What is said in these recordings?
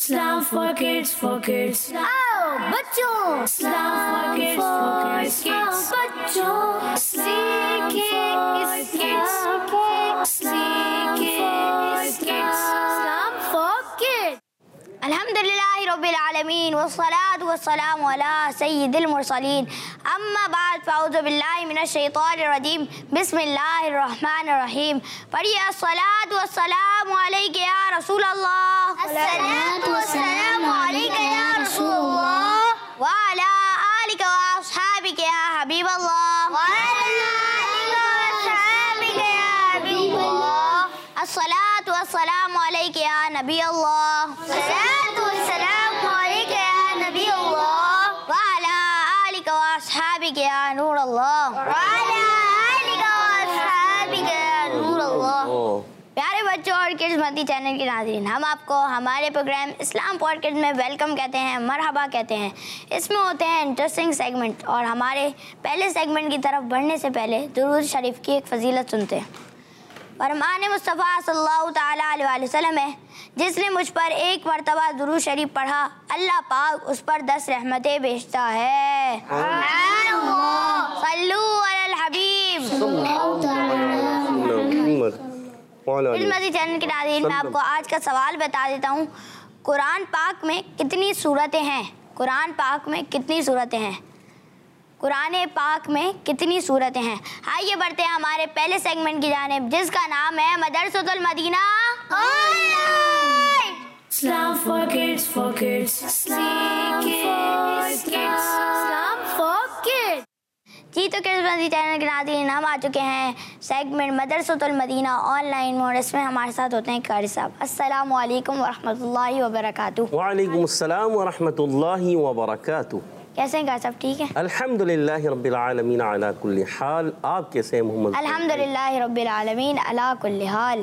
Islam for kids, for kids. आओ बच्चों, Islam for kids, for kids. बच्चों सीखे Islam for kids. अल्हम्दुलिल्लाहि रब्बिल आलमीन वस्सलातु वस्सलामु अला सय्यिदिल मुरसलीन अम्मा बाद फ़अऊज़ु बिल्लाहि मिनश शैतानिर रजीम बिस्मिल्लाहिर रहमानिर रहीम। पढ़िए अस्सलातु वस्सलामु अलैका या रसूल अल्लाह, अस्सलातु वस्सलामु अलैका या रसूल अल्लाह व अला आलिका व अस्हाबिका या हबीब अल्लाह, व अला आलिका व अस्हाबिका या हबीब अल्लाह। अस्सलातु वस्सलामु अलैका या नबी अल्लाह, अस्सलातु वस्सलामु अलैका या नबी अल्लाह व अला आलिका व अस्हाबिका या नूर अल्लाह, व अला आलिका व अस्हाबिका या नूर अल्लाह। प्यारे बच्चों और किड्स मदी चैनल के नाज़रीन, हम आपको हमारे प्रोग्राम इस्लाम फॉर किड्स में वेलकम कहते हैं, मरहबा कहते हैं। इसमें होते हैं इंटरेस्टिंग सेगमेंट और हमारे पहले सेगमेंट की तरफ बढ़ने से पहले दुरूद शरीफ की एक फजीलत सुनते हैं। फरमान मुस्तफ़ा सल्लल्लाहु तआला अलैहि वसल्लम है, जिसने मुझ पर एक मरतबा दुरूद शरीफ पढ़ा, अल्लाह पाक उस पर 10 रहमतें भेजता है। सल्लू अलल हबीब। मज़ीद चैनल के नाज़रीन, मैं आपको आज का सवाल बता देता हूँ। कुरान पाक में कितनी सूरतें हैं? कुरान पाक में कितनी सूरतें हैं? कुरान पाक में कितनी सूरतें हैं? आइए बढ़ते हैं हमारे पहले सेगमेंट की जानिब, जिसका नाम है Madrasatul Madina online. Islam for kids, for kids. Islam for kids। जी तो किड्स मदीना चैनल के नाज़रीन, हम आ चुके हैं सेगमेंट मदरसतुल मदीना ऑनलाइन और इसमें हमारे साथ होते हैं कारी साहब। अस्सलामु अलैकुम वरहमतुल्लाहि वबरकातुहू। वालेकुम अस्सलाम वरहमतुल्लाहि वबरकातुहू। कैसे हैं कारी साहब? ठीक है, अल्हम्दुलिल्लाहि रब्बिल आलमीन अला कुल्ली हाल। आप कैसे हैं मोहम्मद? अल्हम्दुलिल्लाहि रब्बिल आलमीन अला कुल्ली हाल।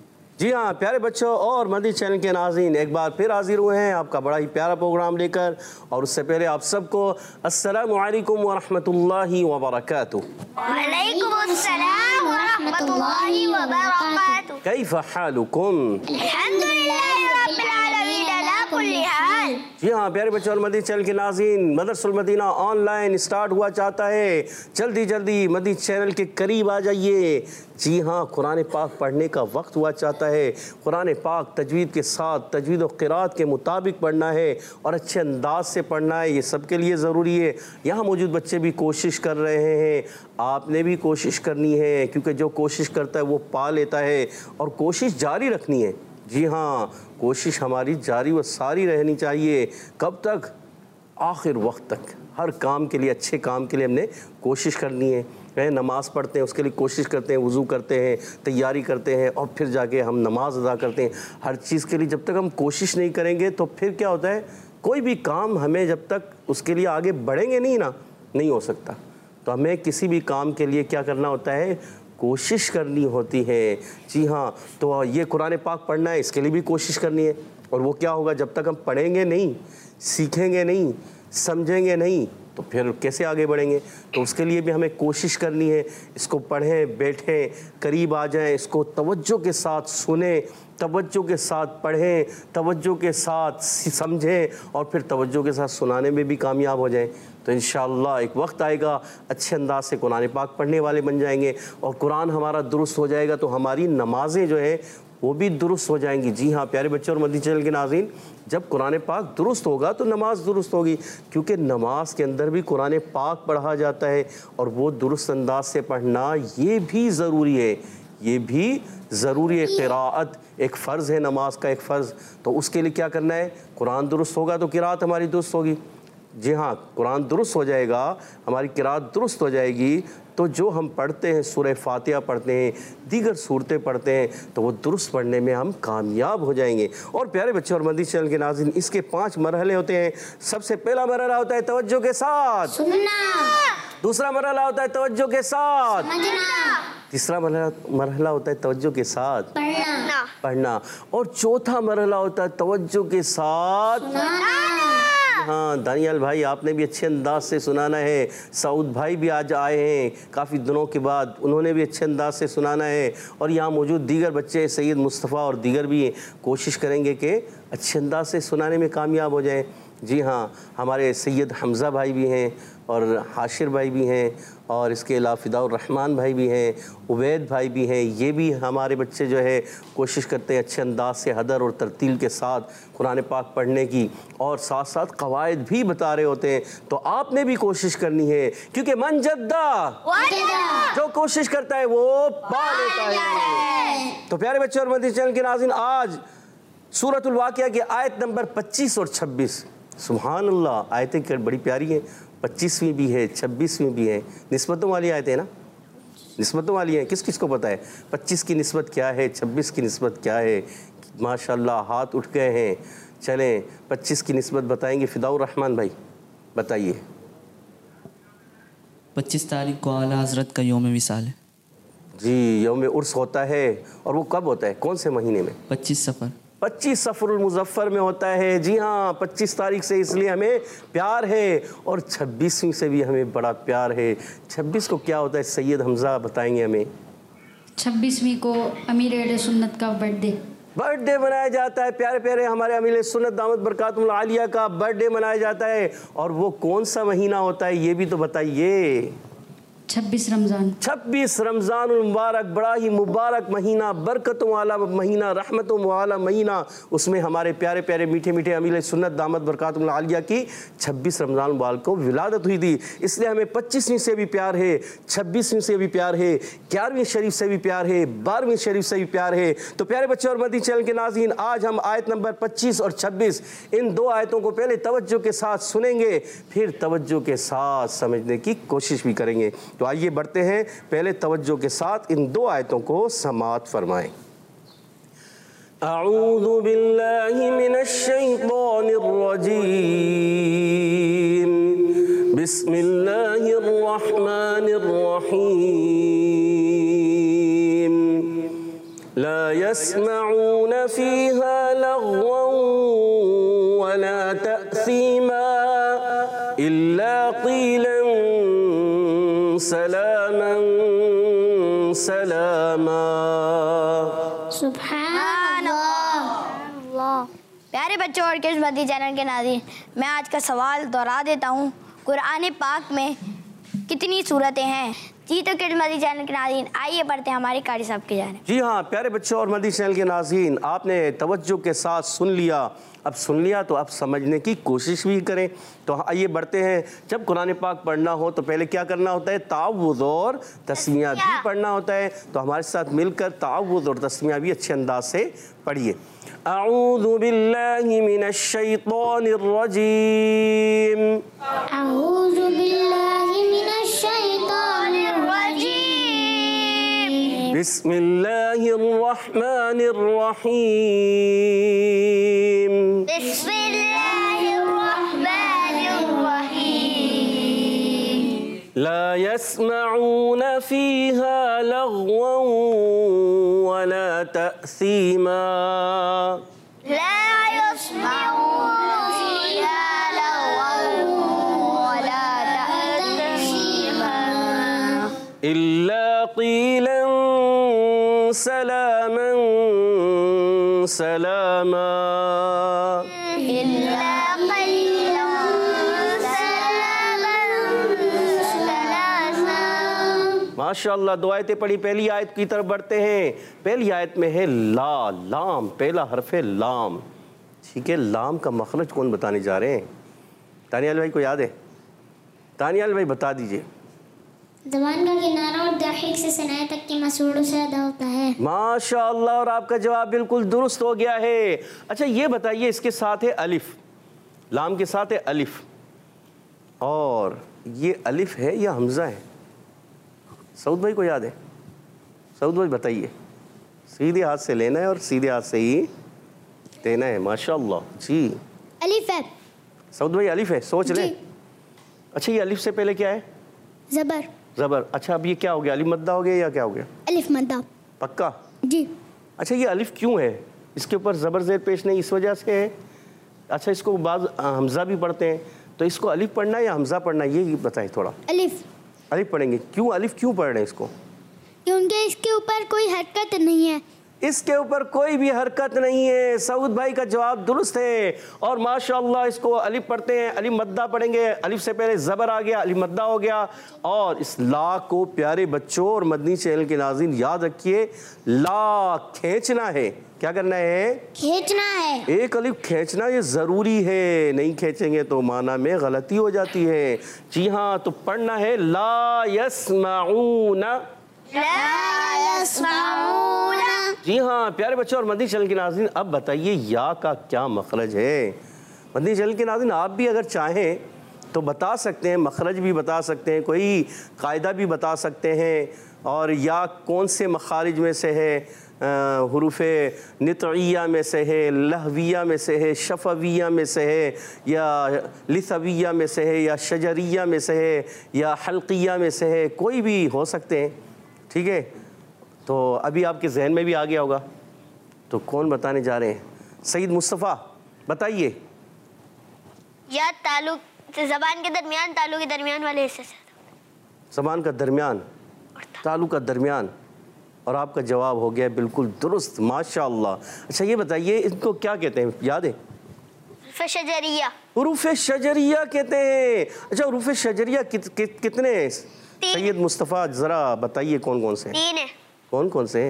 जी हाँ प्यारे बच्चों और मदी चैनल के नाज़रीन, एक बार फिर हाजिर हुए हैं आपका बड़ा ही प्यारा प्रोग्राम लेकर। और उससे पहले आप सबको अस्सलामु अलैकुम वरहमतुल्लाहि वबरकातुहू। वालेकुम अस्सलाम वरहमतुल्लाहि वबरकातुहू। कैफ़ हालुकुम? अल्हम्दुलिल्लाहि रब्बिल आलमीन अला कुल्ली हाल। जी हाँ प्यारे बच्चों और मदी चैनल के नाज़रीन, मदरसतुल मदीना ऑनलाइन स्टार्ट हुआ चाहता है। जल्दी जल्दी मदी चैनल के करीब आ जाइए। जी हाँ, कुरान पाक पढ़ने का वक्त हुआ चाहता है। कुरान पाक तजवीद के साथ तजवीद और क़िराअत के मुताबिक पढ़ना है और अच्छे अंदाज से पढ़ना है। ये सबके लिए ज़रूरी है। यहाँ मौजूद बच्चे भी कोशिश कर रहे हैं, आपने भी कोशिश करनी है, क्योंकि जो कोशिश करता है वो पा लेता है और कोशिश जारी रखनी है। जी हाँ, कोशिश हमारी जारी व सारी रहनी चाहिए। कब तक? आखिर वक्त तक। हर काम के लिए, अच्छे काम के लिए हमने कोशिश करनी है। नमाज़ पढ़ते हैं, उसके लिए कोशिश करते हैं, वज़ू करते हैं, तैयारी करते हैं और फिर जाके हम नमाज अदा करते हैं। हर चीज़ के लिए जब तक हम कोशिश नहीं करेंगे तो फिर क्या होता है, कोई भी काम हमें जब तक उसके लिए आगे बढ़ेंगे नहीं ना, नहीं हो सकता। तो हमें किसी भी काम के लिए क्या करना होता है, कोशिश करनी होती है। जी हाँ, तो ये कुरान पाक पढ़ना है, इसके लिए भी कोशिश करनी है। और वो क्या होगा, जब तक हम पढ़ेंगे नहीं, सीखेंगे नहीं, समझेंगे नहीं, तो फिर कैसे आगे बढ़ेंगे। तो उसके लिए भी हमें कोशिश करनी है। इसको पढ़ें, बैठें, करीब आ जाएं, इसको तवज्जो के साथ सुने, तवज्जो के साथ पढ़ें, तवज्जो के साथ समझें और फिर तवज्जो के साथ सुनाने में भी कामयाब हो जाएं। तो इंशाअल्लाह एक वक्त आएगा, अच्छे अंदाज से कुरान पाक पढ़ने वाले बन जाएंगे और कुरान हमारा दुरुस्त हो जाएगा तो हमारी नमाज़ें जो है वो भी दुरुस्त हो जाएंगी। जी हाँ प्यारे बच्चों और मदी चैनल के नाज़रीन, जब कुरान पाक दुरुस्त होगा तो नमाज दुरुस्त होगी, क्योंकि नमाज के अंदर भी कुरान पाक पढ़ा जाता है और वो दुरुस्त अंदाज से पढ़ना ये भी ज़रूरी है। ये भी ज़रूरी है। क़िराअत एक फ़र्ज़ है, नमाज का एक फ़र्ज़। तो उसके लिए क्या करना है, कुरान दुरुस्त होगा तो क़िराअत हमारी दुरुस्त होगी। जी हाँ, कुरान दुरुस्त हो जाएगा, हमारी क़िराअत दुरुस्त हो जाएगी, तो जो हम पढ़ते हैं, सूरह फातिहा पढ़ते हैं, दीगर सूरतें पढ़ते हैं, तो वो दुरुस्त पढ़ने में हम कामयाब हो जाएंगे। और प्यारे बच्चों और मदी चैनल के नाज़रीन, इसके 5 मरहले होते हैं। सबसे पहला मरहला होता है तवज्जो के साथ सुनना, दूसरा मरहला होता है तवज्जो के साथ समझना, तीसरा मरहला होता है तवज्जो के साथ पढ़ना और चौथा मरहला होता है तवज्जो के साथ हाँ दानियाल भाई, आपने भी अच्छे अंदाज से सुनाना है। सऊद भाई भी आज आए हैं काफ़ी दिनों के बाद, उन्होंने भी अच्छे अंदाज से सुनाना है। और यहाँ मौजूद दीगर बच्चे सैयद मुस्तफ़ा और दीगर भी कोशिश करेंगे कि अच्छे अंदाज से सुनाने में कामयाब हो जाएं। जी हाँ, हमारे सैयद हमज़ा भाई भी हैं और हाशिर भाई भी हैं और इसके अलावा फ़िदाउर रहमान भाई भी हैं, उबैद भाई भी हैं। ये भी हमारे बच्चे जो है कोशिश करते हैं अच्छे अंदाज से हदर और तरतील के साथ कुरान पाक पढ़ने की, और साथ साथ कवायद भी बता रहे होते हैं। तो आपने भी कोशिश करनी है, क्योंकि मन जद्दा, जो कोशिश करता है वो पा लेता है। तो प्यारे बच्चे और मदनी चैनल के नाज़रीन, आज सूरतुल वाक़िया की आयत नंबर 25 और 26, सुभान अल्लाह, आयतें बड़ी प्यारी हैं। 25वीं भी है, 26वीं भी है, निस्बतों वाली आयतें हैं ना, निस्बतों वाली हैं। किस किस को पता है 25 की निस्बत क्या है, 26 की निस्बत क्या है? माशाल्लाह हाथ उठ गए हैं। चलें 25 की निस्बत बताएंगे फ़िदाउर रहमान भाई, बताइए। 25 तारीख को आला हज़रत का यौम विसाल है। जी, यौम उर्स होता है, और वो कब होता है, कौन से महीने में? 25 सफ़र, 25 सफ़रुल मुज़फ़्फ़र में होता है। जी हाँ, 25 तारीख से इसलिए हमें प्यार है, और 26वीं से भी हमें बड़ा प्यार है। 26 को क्या होता है, सैयद हमज़ा बताएंगे हमें। 26वीं को अमीर अहले सुन्नत का बर्थडे मनाया जाता है। प्यारे प्यारे हमारे अमीर सुन्नत दामत बरकातुहुल आलिया का बर्थडे मनाया जाता है। और वो कौन सा महीना होता है, ये भी तो बताइए। 26 रमज़ान। 26 रमज़ान मुबारक, बड़ा ही मुबारक महीना, बरकतों वाला महीना, रहमतों वाला महीना। उसमें हमारे प्यारे प्यारे मीठे मीठे अमीर सुन्नत दामत बरकातुहुल आलिया की 26 रमज़ान मुबारक को विलादत हुई थी। इसलिए हमें 25वीं से भी प्यार है, 26वीं से भी प्यार है, 11वीं शरीफ से भी प्यार है, 12वीं शरीफ से भी प्यार है। तो प्यारे बच्चे और मदनी चैनल के नाज़रीन, आज हम आयत नंबर 25 और 26 इन दो आयतों को पहले तवज्जो के साथ सुनेंगे, फिर तवज्जो के साथ समझने की कोशिश भी करेंगे। तो आइए बढ़ते हैं, पहले तवज्जो के साथ इन दो आयतों को समाअत फरमाएं। अऊज़ु बिल्लाहि मिनश शैतानिर रजीम, बिस्मिल्लाहिर रहमानिर रहीम। ला यस्मऊन फीहा लग़वन वला तअसीमा इल्ला क़ीलन सलामन सलामा। सुभानअल्लाह। प्यारे बच्चों और किस्मती चैनल के नाज़रीन, मैं आज का सवाल दोहरा देता हूँ। कुरान पाक में कितनी सूरतें हैं? जी तो किस्मती चैनल के नाज़रीन, आइए पढ़ते हैं हमारे कारी साहब की जानिब। जी हाँ प्यारे बच्चों और मदनी चैनल के नाज़रीन, आपने तवज्जो के साथ सुन लिया। अब सुन लिया तो आप समझने की कोशिश भी करें। तो आइए बढ़ते हैं। जब कुरान पाक पढ़ना हो तो पहले क्या करना होता है, तावुज़ और तस्मिया भी पढ़ना होता है। तो हमारे साथ मिलकर तावुज़ और तस्मिया भी अच्छे अंदाज से पढ़िए। अऊज़ु बिल्लाहि मिनश शैतानिर रजीम, अऊज़ु बिल्लाहि मिनश शैतानिर रजीम, बिस्मिल्लाहिर रहमानिर रहीम, बिस्मिल्लाहिर रहमानिर रहीम। ला यस्मऊन फीहा लग़वन वला तअसीमा, ला यस्मऊन फीहा लग़वन वला तअसीमा इल्ला क़ीलन सलामन सलामा। इल्ला क़ीलन सलामन सलामा। माशाअल्लाह, दो आयतें पढ़ी। पहली आयत की तरफ बढ़ते हैं। पहली आयत में है ला, लाम, पहला हर्फ है लाम। ठीक है, लाम का मखरज कौन बताने जा रहे हैं? तानियाल भाई को याद है? तानियाल भाई बता दीजिए। ज़बान का किनारा और दाहिक से सनाए तक के मसूड़ों से अदा होता है। माशाअल्लाह, और आपका जवाब बिल्कुल दुरुस्त हो गया है। अच्छा ये बताइए, इसके साथ है अलिफ, लाम के साथ है अलिफ, और ये अलिफ है या हमज़ा है? सऊद भाई को याद है? सऊद भाई बताइए। सीधे हाथ से लेना है और सीधे हाथ से ही देना है। माशाअल्लाह जी। अलिफ है। सऊद भाई अलिफ है, सोच लें। अच्छा ये अलिफ से पहले क्या है? ज़बर। ज़बर। अच्छा अब ये क्या हो गया, अलिफ मद्दा हो गया या क्या हो गया? अलिफ मद्दा। पक्का? जी। अच्छा ये अलिफ क्यों है? इसके ऊपर ज़बर ज़ेर पेश नहीं, इस वजह से है? अच्छा इसको बाज़ हमज़ा भी पढ़ते हैं, तो इसको अलिफ पढ़ना है या हमज़ा पढ़ना है, ये बताएं थोड़ा। अलिफ। अलिफ पढ़ेंगे। क्यों अलिफ क्यों पढ़ रहे हैं इसको? क्योंकि इसके ऊपर कोई हरकत नहीं है। इसके ऊपर कोई भी हरकत नहीं है। सऊद भाई का जवाब दुरुस्त है और माशाअल्लाह इसको अलिफ पढ़ते हैं, अलिफ मद्दा पढ़ेंगे, अलिफ से पहले ज़बर आ गया, अलिफ मद्दा हो गया। और इस ला को प्यारे बच्चों और मदनी चैनल के नाज़रीन याद रखिए, ला खींचना है। क्या करना है? खींचना है। एक अलिफ खींचना ये ज़रूरी है, नहीं खींचेंगे तो माना में गलती हो जाती है। जी हाँ, तो पढ़ना है ला यस्माऊना। जी हाँ प्यारे बच्चों और मदनी चैनल के नाज़रीन, अब बताइए या का क्या मखरज है? मदनी चैनल के नाज़रीन आप भी अगर चाहें तो बता सकते हैं, मखरज भी बता सकते हैं, कोई कायदा भी बता सकते हैं, और या कौन से मखारिज में से है, हुरूफ नितइया में से है, लहविया में से है, शफविया में से है, या लिसविया में से है, या शजरिया में से है, या हल्किया में से है, कोई भी हो सकते हैं। ठीक है, तो अभी आपके जहन में भी आ गया होगा। तो कौन बताने जा रहे हैं? सईद मुस्तफ़ा बताइए। या ताल्लुक ज़बान के दरमियान, ताल्लुक के दरमियान वाले हिस्से से। ज़बान का दरमियान, ताल्लुक का दरमियान, और आपका जवाब हो गया बिल्कुल दुरुस्त, माशाअल्लाह। अच्छा ये बताइए इनको क्या कहते हैं, याद है? शजरिया। हुरूफ शजरिया कहते हैं। अच्छा हुरूफ शजरिया कितने हैं सैयद मुस्तफ़ा, ज़रा बताइए कौन कौन से? 3 है। कौन कौन से हैं?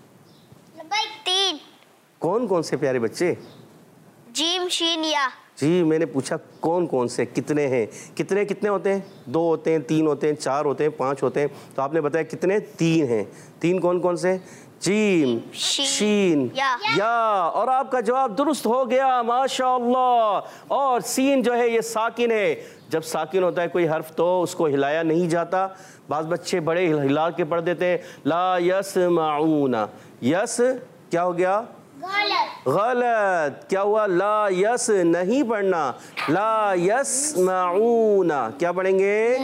3। कौन कौन से प्यारे बच्चे? जीम शीन या। जी मैंने पूछा कौन कौन से, कितने हैं? कितने कितने होते हैं? 2 होते हैं, 3 होते हैं, 4 होते हैं, 5 होते हैं। तो आपने बताया कितने? 3 हैं। 3 कौन कौन से? जीम शीन या। और आपका जवाब दुरुस्त हो गया माशाअल्लाह। और सीन जो है ये साकिन है। जब साकिन होता है कोई हर्फ तो उसको हिलाया नहीं जाता। बाज़ बच्चे बड़े हिला के पढ़ देते हैं, ला यस्माऊना। यस क्या हो गया? गलत। क्या हुआ? ला यस नहीं पढ़ना, ला यस्माऊना। क्या पढ़ेंगे?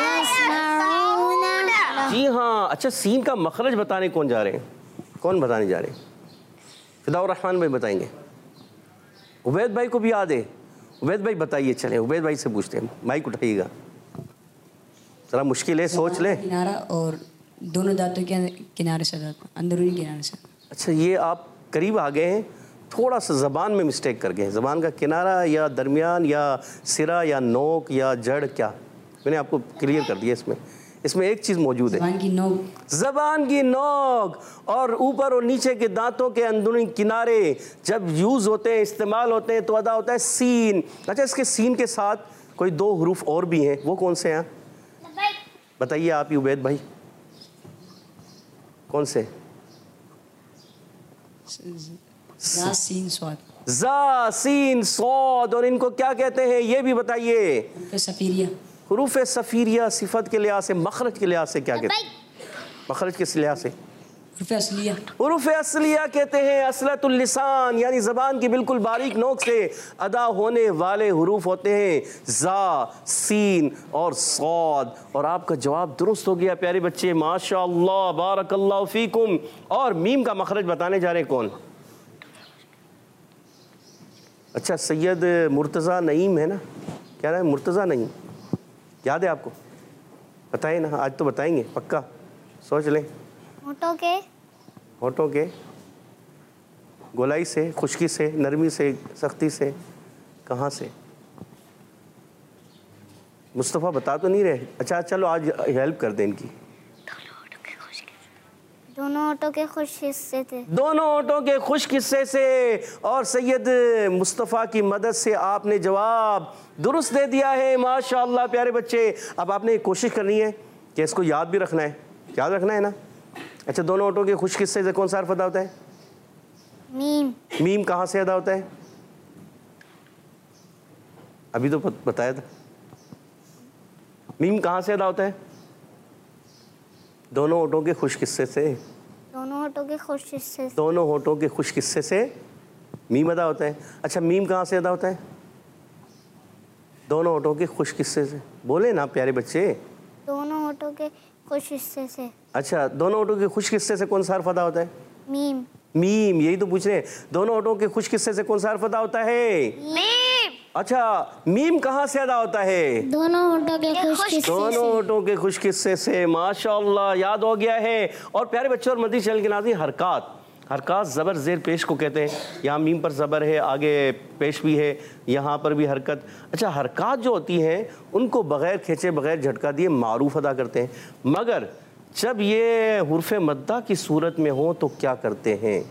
जी हाँ। अच्छा सीन का मखरज बताने कौन जा रहे हैं? कौन बताने जा रहे हैं? फिदाउर रहमान भाई बताएंगे। उबैद भाई को भी याद है? उबैद भाई बताइए। चले उबैद भाई से पूछते हैं, माइक उठाइएगा। जरा मुश्किल है, सोच ले। किनारा और दोनों दांतों के किनारे से, अंदरूनी किनारे से। अच्छा ये आप करीब आ गए हैं, थोड़ा सा ज़बान में मिस्टेक कर गए। ज़बान का किनारा या दरमियान या सिरा या नोक या जड़, क्या मैंने आपको क्लियर कर दिया। इसमें एक चीज़ मौजूद है, ज़बान की नोक। ज़बान की नोक और ऊपर और नीचे के दांतों के अंदरूनी किनारे जब यूज़ होते हैं, इस्तेमाल होते हैं, तो अदा होता है सीन। अच्छा इसके सीन के साथ कोई 2 हरूफ और भी हैं, वो कौन से हैं? बताइए आप ही उबैद भाई, कौन से? ज़ा सीन स्वाद। ज़ा सीन स्वाद। और इनको क्या कहते हैं ये भी बताइए? सफीरिया। हुरूफ सफीरिया सिफत के लिहाज से, मखरज के लिहाज से क्या कहते हैं? मखरज के लिहाज से हुरूफ असलिया। हुरूफ असलिया कहते हैं। असलतुल लिसान यानी ज़बान की बिल्कुल बारीक नोक से अदा होने वाले हुरूफ होते हैं ज़ा, सीन और स्वाद। और आपका जवाब दुरुस्त हो गया प्यारे बच्चे, माशाअल्लाह, बारकल्लाहु फीकुम। और मीम का मखरज बताने जा रहे हैं कौन? अच्छा सैयद मुर्तज़ा नईम है ना, क्या नाम है? मुर्तज़ा नईम, याद है आपको? बताइए ना, आज तो बताएंगे पक्का, सोच लें। होठों के गोलाई से, खुश्की से, नरमी से, सख्ती से, कहाँ से? मुस्तफ़ा बता तो नहीं रहे। अच्छा चलो आज हेल्प कर दें इनकी। दोनों होठों के खुश हिस्से थे। दोनों होठों के खुश्क हिस्से से। और सैयद मुस्तफ़ा की मदद से आपने जवाब दुरुस्त दे दिया है, माशाअल्लाह प्यारे बच्चे। अब आपने कोशिश करनी है कि इसको याद भी रखना है, याद रखना है ना। अच्छा दोनों होठों के खुश्क हिस्से से कौन सा हर्फ अदा होता है? मीम। मीम कहाँ से अदा होता है? अभी तो बताया था। मीम कहाँ से अदा होता है? दोनों होठों के खुश्क हिस्से से। दोनों होठों के खुश हिस्से से। दोनों होठों के खुश्क हिस्से से मीम अदा होता है। अच्छा मीम कहाँ से अदा होता है? दोनों होठों के खुश्क हिस्से से। बोले ना प्यारे बच्चे। दोनों होठों के खुश हिस्से से। अच्छा दोनों होठों के खुश्क हिस्से से कौन सा हर्फ अदा होता है? मीम। मीम, यही तो पूछ रहे हैं। दोनों होठों के खुश्क हिस्से से कौन सा हर्फ अदा होता है? मीम। अच्छा मीम कहाँ से अदा होता है? दोनों होठों के खुश हिस्से दोनों होठों के खुश्क हिस्से से। माशाअल्लाह याद हो गया है। और प्यारे बच्चों और मदनी चैनल के नाज़रीन, हरकत ज़बर ज़ेर पेश को कहते हैं। यहाँ मीम पर ज़बर है, आगे पेश भी है, यहाँ पर भी हरकत। अच्छा, हरकत जो होती हैं उनको बग़ैर खींचे बग़ैर झटका दिए मारूफ अदा करते हैं, मगर जब ये हुर्फ़ मद्दा की सूरत में हो तो क्या करते हैं?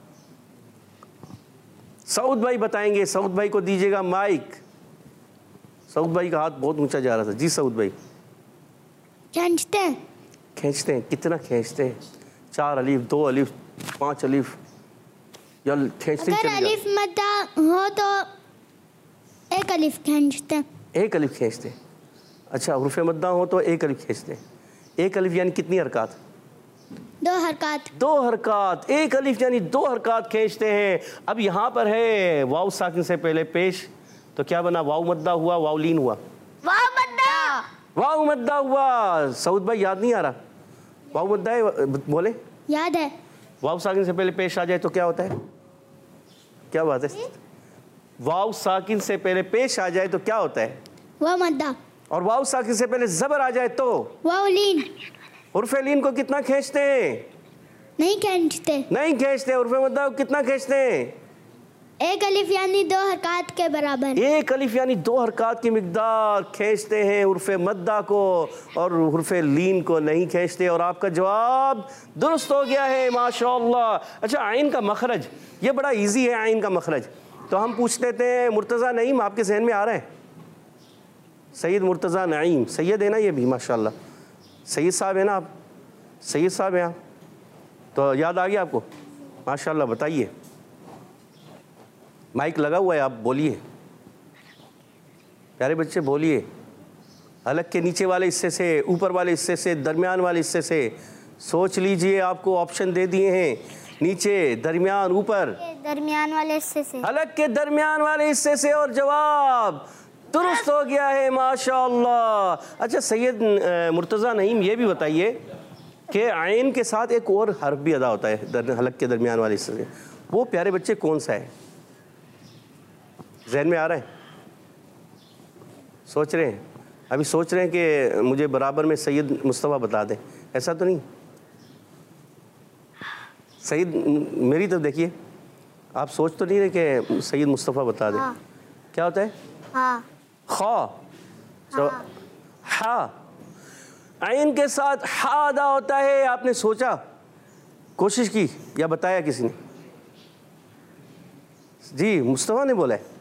सऊद भाई बताएंगे। सऊद भाई को दीजिएगा माइक। सऊद भाई का हाथ बहुत ऊंचा जा रहा था। जी सऊद भाई। खींचते हैं। खींचते हैं, कितना खींचते हैं? 4 अलीफ, 2 अलीफ, 5 अलीफ, या खींचते ही अगर चले जाते? अलिफ मद्दा हो तो 1 अलिफ खींचते हैं। 1 अलीफ खींचते हैं। अच्छा, हुर्फ़ मद्दा हो तो 1 अलीफ खींचते हैं। 1 अलीफ यानी कितनी हरकत? 2 हरकत। 2 हरकत। 1 अलीफ यानी 2 हरकत खींचते हैं। अब यहाँ पर है वाव साकिन से पहले पेश, तो क्या बना? वाव मद्दा हुआ, वाव लीन हुआ, वाव मद्दा, वाव मद्दा हुआ। सऊद भाई याद नहीं आ रहा? वाव मद्दा है, बोले। याद है। वाव साकिन से पहले पेश आ जाए तो क्या होता है? क्या बात है? वाव साकिन से पहले पेश आ जाए तो क्या होता है? वाव मद्दा। और वाव साकिन से पहले ज़बर आ जाए तो? वाव लीन। हुर्फ़े लीन को कितना खींचते हैं? नहीं खींचते। नहीं खींचते। हुर्फ़े मद्दा को कितना खींचते हैं? 1 अलिफ यानी 2 हरकत के बराबर। 1 अलिफ यानी 2 हरकत की मिकदार खींचते हैं हुर्फ़े मद्दा को, और हुर्फ़े लीन को नहीं खींचते। और आपका जवाब दुरुस्त हो गया है, माशाअल्लाह। अच्छा, आइन का मखरज ये बड़ा इजी है। आइन का मखरज तो हम पूछ लेते हैं। मुर्तज़ा नईम आपके जहन में आ रहा है? सैयद मुर्तज़ा नईम, सैयद है ना ये भी? माशाअल्लाह, सैयद साहब है ना आप? सैयद साहब हैं आप, तो याद आ गया आपको? माशाअल्लाह, बताइए। माइक लगा हुआ है, आप बोलिए। प्यारे बच्चे बोलिए। हलक के नीचे वाले हिस्से से, ऊपर वाले हिस्से से, दरमियान वाले हिस्से से सोच लीजिए। आपको ऑप्शन दे दिए हैं, नीचे, दरमियान, ऊपर। दरमियान वाले हिस्से से। हलक के दरमियान वाले हिस्से से, और जवाब दुरुस्त हो गया है, माशाअल्लाह। अच्छा सैयद मुर्तज़ा नईम, ये भी बताइए कि आइन के साथ एक और हर्फ भी अदा होता है हलक के दरमियान वाले हिस्से से, वो प्यारे बच्चे कौन सा है? जहन में आ रहा है? सोच रहे हैं? अभी सोच रहे हैं कि मुझे बराबर में सैयद मुस्तफ़ा बता दें, ऐसा तो नहीं? सैयद मेरी तरफ देखिए, आप सोच तो नहीं रहे कि सैयद मुस्तफ़ा बता दें? हाँ। क्या होता है? हाँ। खा। तो हा, आइन के साथ हा अदा होता है। आपने सोचा, कोशिश की, या बताया किसी ने? जी मुस्तफ़ा ने बोला है।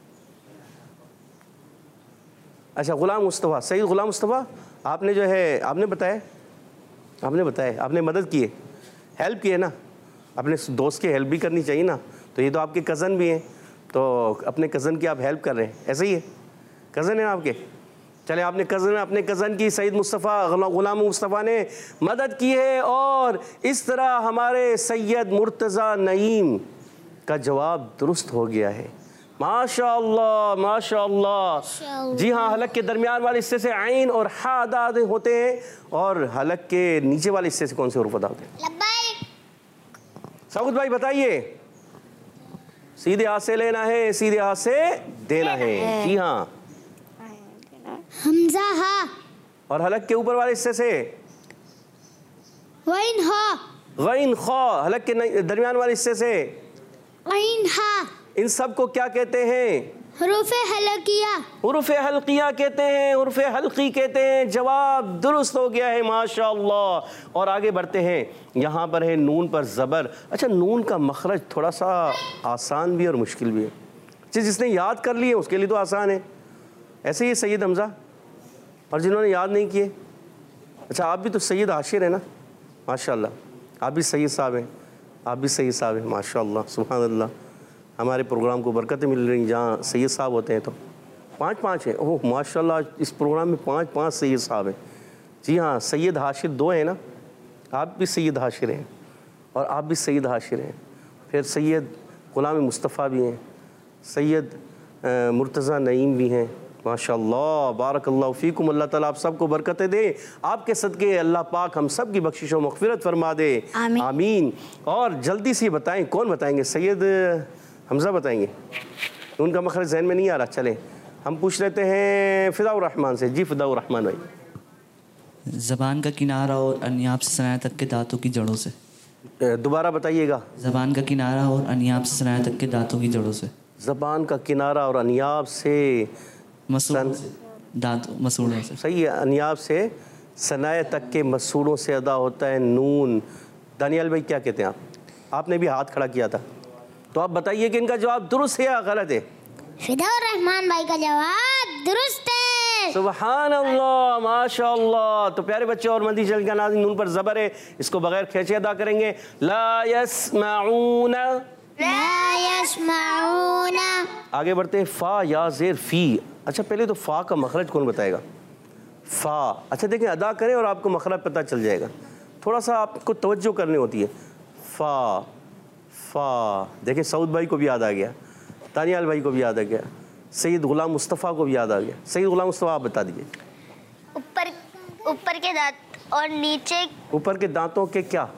अच्छा, ग़ुलाम मुस्तफ़ा, सैयद ग़ुलाम मुस्तफ़ा, आपने जो है आपने बताया, आपने मदद की है, हेल्प की है ना? अपने दोस्त की हेल्प भी करनी चाहिए ना। तो ये तो आपके कज़न भी हैं, तो अपने कज़न की आप हेल्प कर रहे हैं, ऐसे ही है? कज़न है आपके? चले, आपने अपने कज़न की सैयद मुस्तफ़ा, ग़ुलाम मुस्तफ़ा ने मदद की है, और इस तरह हमारे सैयद मुर्तज़ा नईम का जवाब दुरुस्त हो गया है। माशाअल्लाह, माशाअल्लाह। जी हाँ, हलक के दरमियान वाले हिस्से से आइन और हा अदा होते हैं, और हलक के नीचे वाले हिस्से से कौन से हुरूफ अदा होते हैं? सऊद भाई बताइए। सीधे हाथ से लेना है, सीधे हाथ से देना है। जी हाँ। हमजा हा। और हलक के ऊपर वाले हिस्से से? गैन हा। गैन खा। हलक के दरमियान वाले हिस्से से? गैन हा। इन सब को क्या कहते हैं? हुरूफ हलकिया। हुरूफ हल्किया कहते हैं, हुरूफ हल्की कहते हैं। जवाब दुरुस्त हो गया है, माशाअल्लाह। और आगे बढ़ते हैं, यहाँ पर है नून पर ज़बर। अच्छा, नून का मखरज थोड़ा सा आसान भी और मुश्किल भी है। जिसने याद कर लिए उसके लिए तो आसान है, ऐसे ही सैयद हमज़ा, और जिन्होंने याद नहीं किए। अच्छा, आप भी तो सैयद आशिर है ना? माशाअल्लाह, आप भी सैयद साहब हैं, आप भी सैयद साहब हैं, माशाअल्लाह, सुभान अल्लाह। हमारे प्रोग्राम को बरकतें मिल रही, जहाँ सैयद साहब होते हैं तो 5-5 हैं। ओह माशाल्लाह, इस प्रोग्राम में 5-5 सैयद साहब हैं। जी हाँ, सैयद हाशिर 2 हैं ना? आप भी सैयद हाशिर हैं, और आप भी सैयद हाशिर हैं। फिर सैयद ग़ुलाम मुस्तफ़ा भी हैं, सैयद मुर्तज़ा नईम भी हैं। माशाअल्लाह, बारकल्लाहु फ़ीकुम। अल्लाह ताला आप सबको बरकतें दे, आपके सदक़े अल्लाह पाक हम सब की बख्शिश व मग़फ़िरत फरमा दे, आमीन। और जल्दी से बताएं, कौन बताएंगे? सैयद हमज़ा बताएंगे? उनका मखरज ज़हन में नहीं आ रहा। चलें हम पूछ लेते हैं फ़िदाउर रहमान से। जी फ़िदाउर रहमान भाई। ज़बान का किनारा और अन्याब से सनाया तक के दांतों की जड़ों से। दोबारा बताइएगा। ज़बान का किनारा और अनियाब से सनाया तक के दांतों की जड़ों से। ज़बान का किनारा और अनियाब से मसूड़ों से, दांत मसूड़ों से। सही है, अनियाब से सनाए तक के मसूड़ों से अदा होता है नून। दानियाल भाई क्या कहते हैं आपने भी हाथ खड़ा किया था, तो आप बताइए कि इनका जवाब दुरुस्त है या गलत है? फिदाउर रहमान भाई का जवाब दुरुस्त है। सुभान अल्लाह, माशाअल्लाह। तो प्यारे बच्चे और मदी चल का नाज़िन नून पर ज़बर है, इसको बगैर खेचे अदा करेंगे। ला यस्माऊना, ला यस्माऊना। आगे बढ़ते हैं। फ़ा या ज़ेर फ़ी। अच्छा पहले तो फ़ा का मखरज कौन बताएगा? फ़ा। अच्छा देखें, अदा करें और आपको मखरज पता चल जाएगा। थोड़ा सा आपको तवज्जो करनी होती है। फ़ा फ़ा। देखें सऊद भाई को भी याद आ गया, दानियाल भाई को भी याद आ गया, सैयद गुलाम मुस्तफ़ा को भी याद आ गया। सैयद गुलाम मुस्तफ़ा आप बता दीजिए। ऊपर के दांत और नीचे। ऊपर के दांतों के क्या?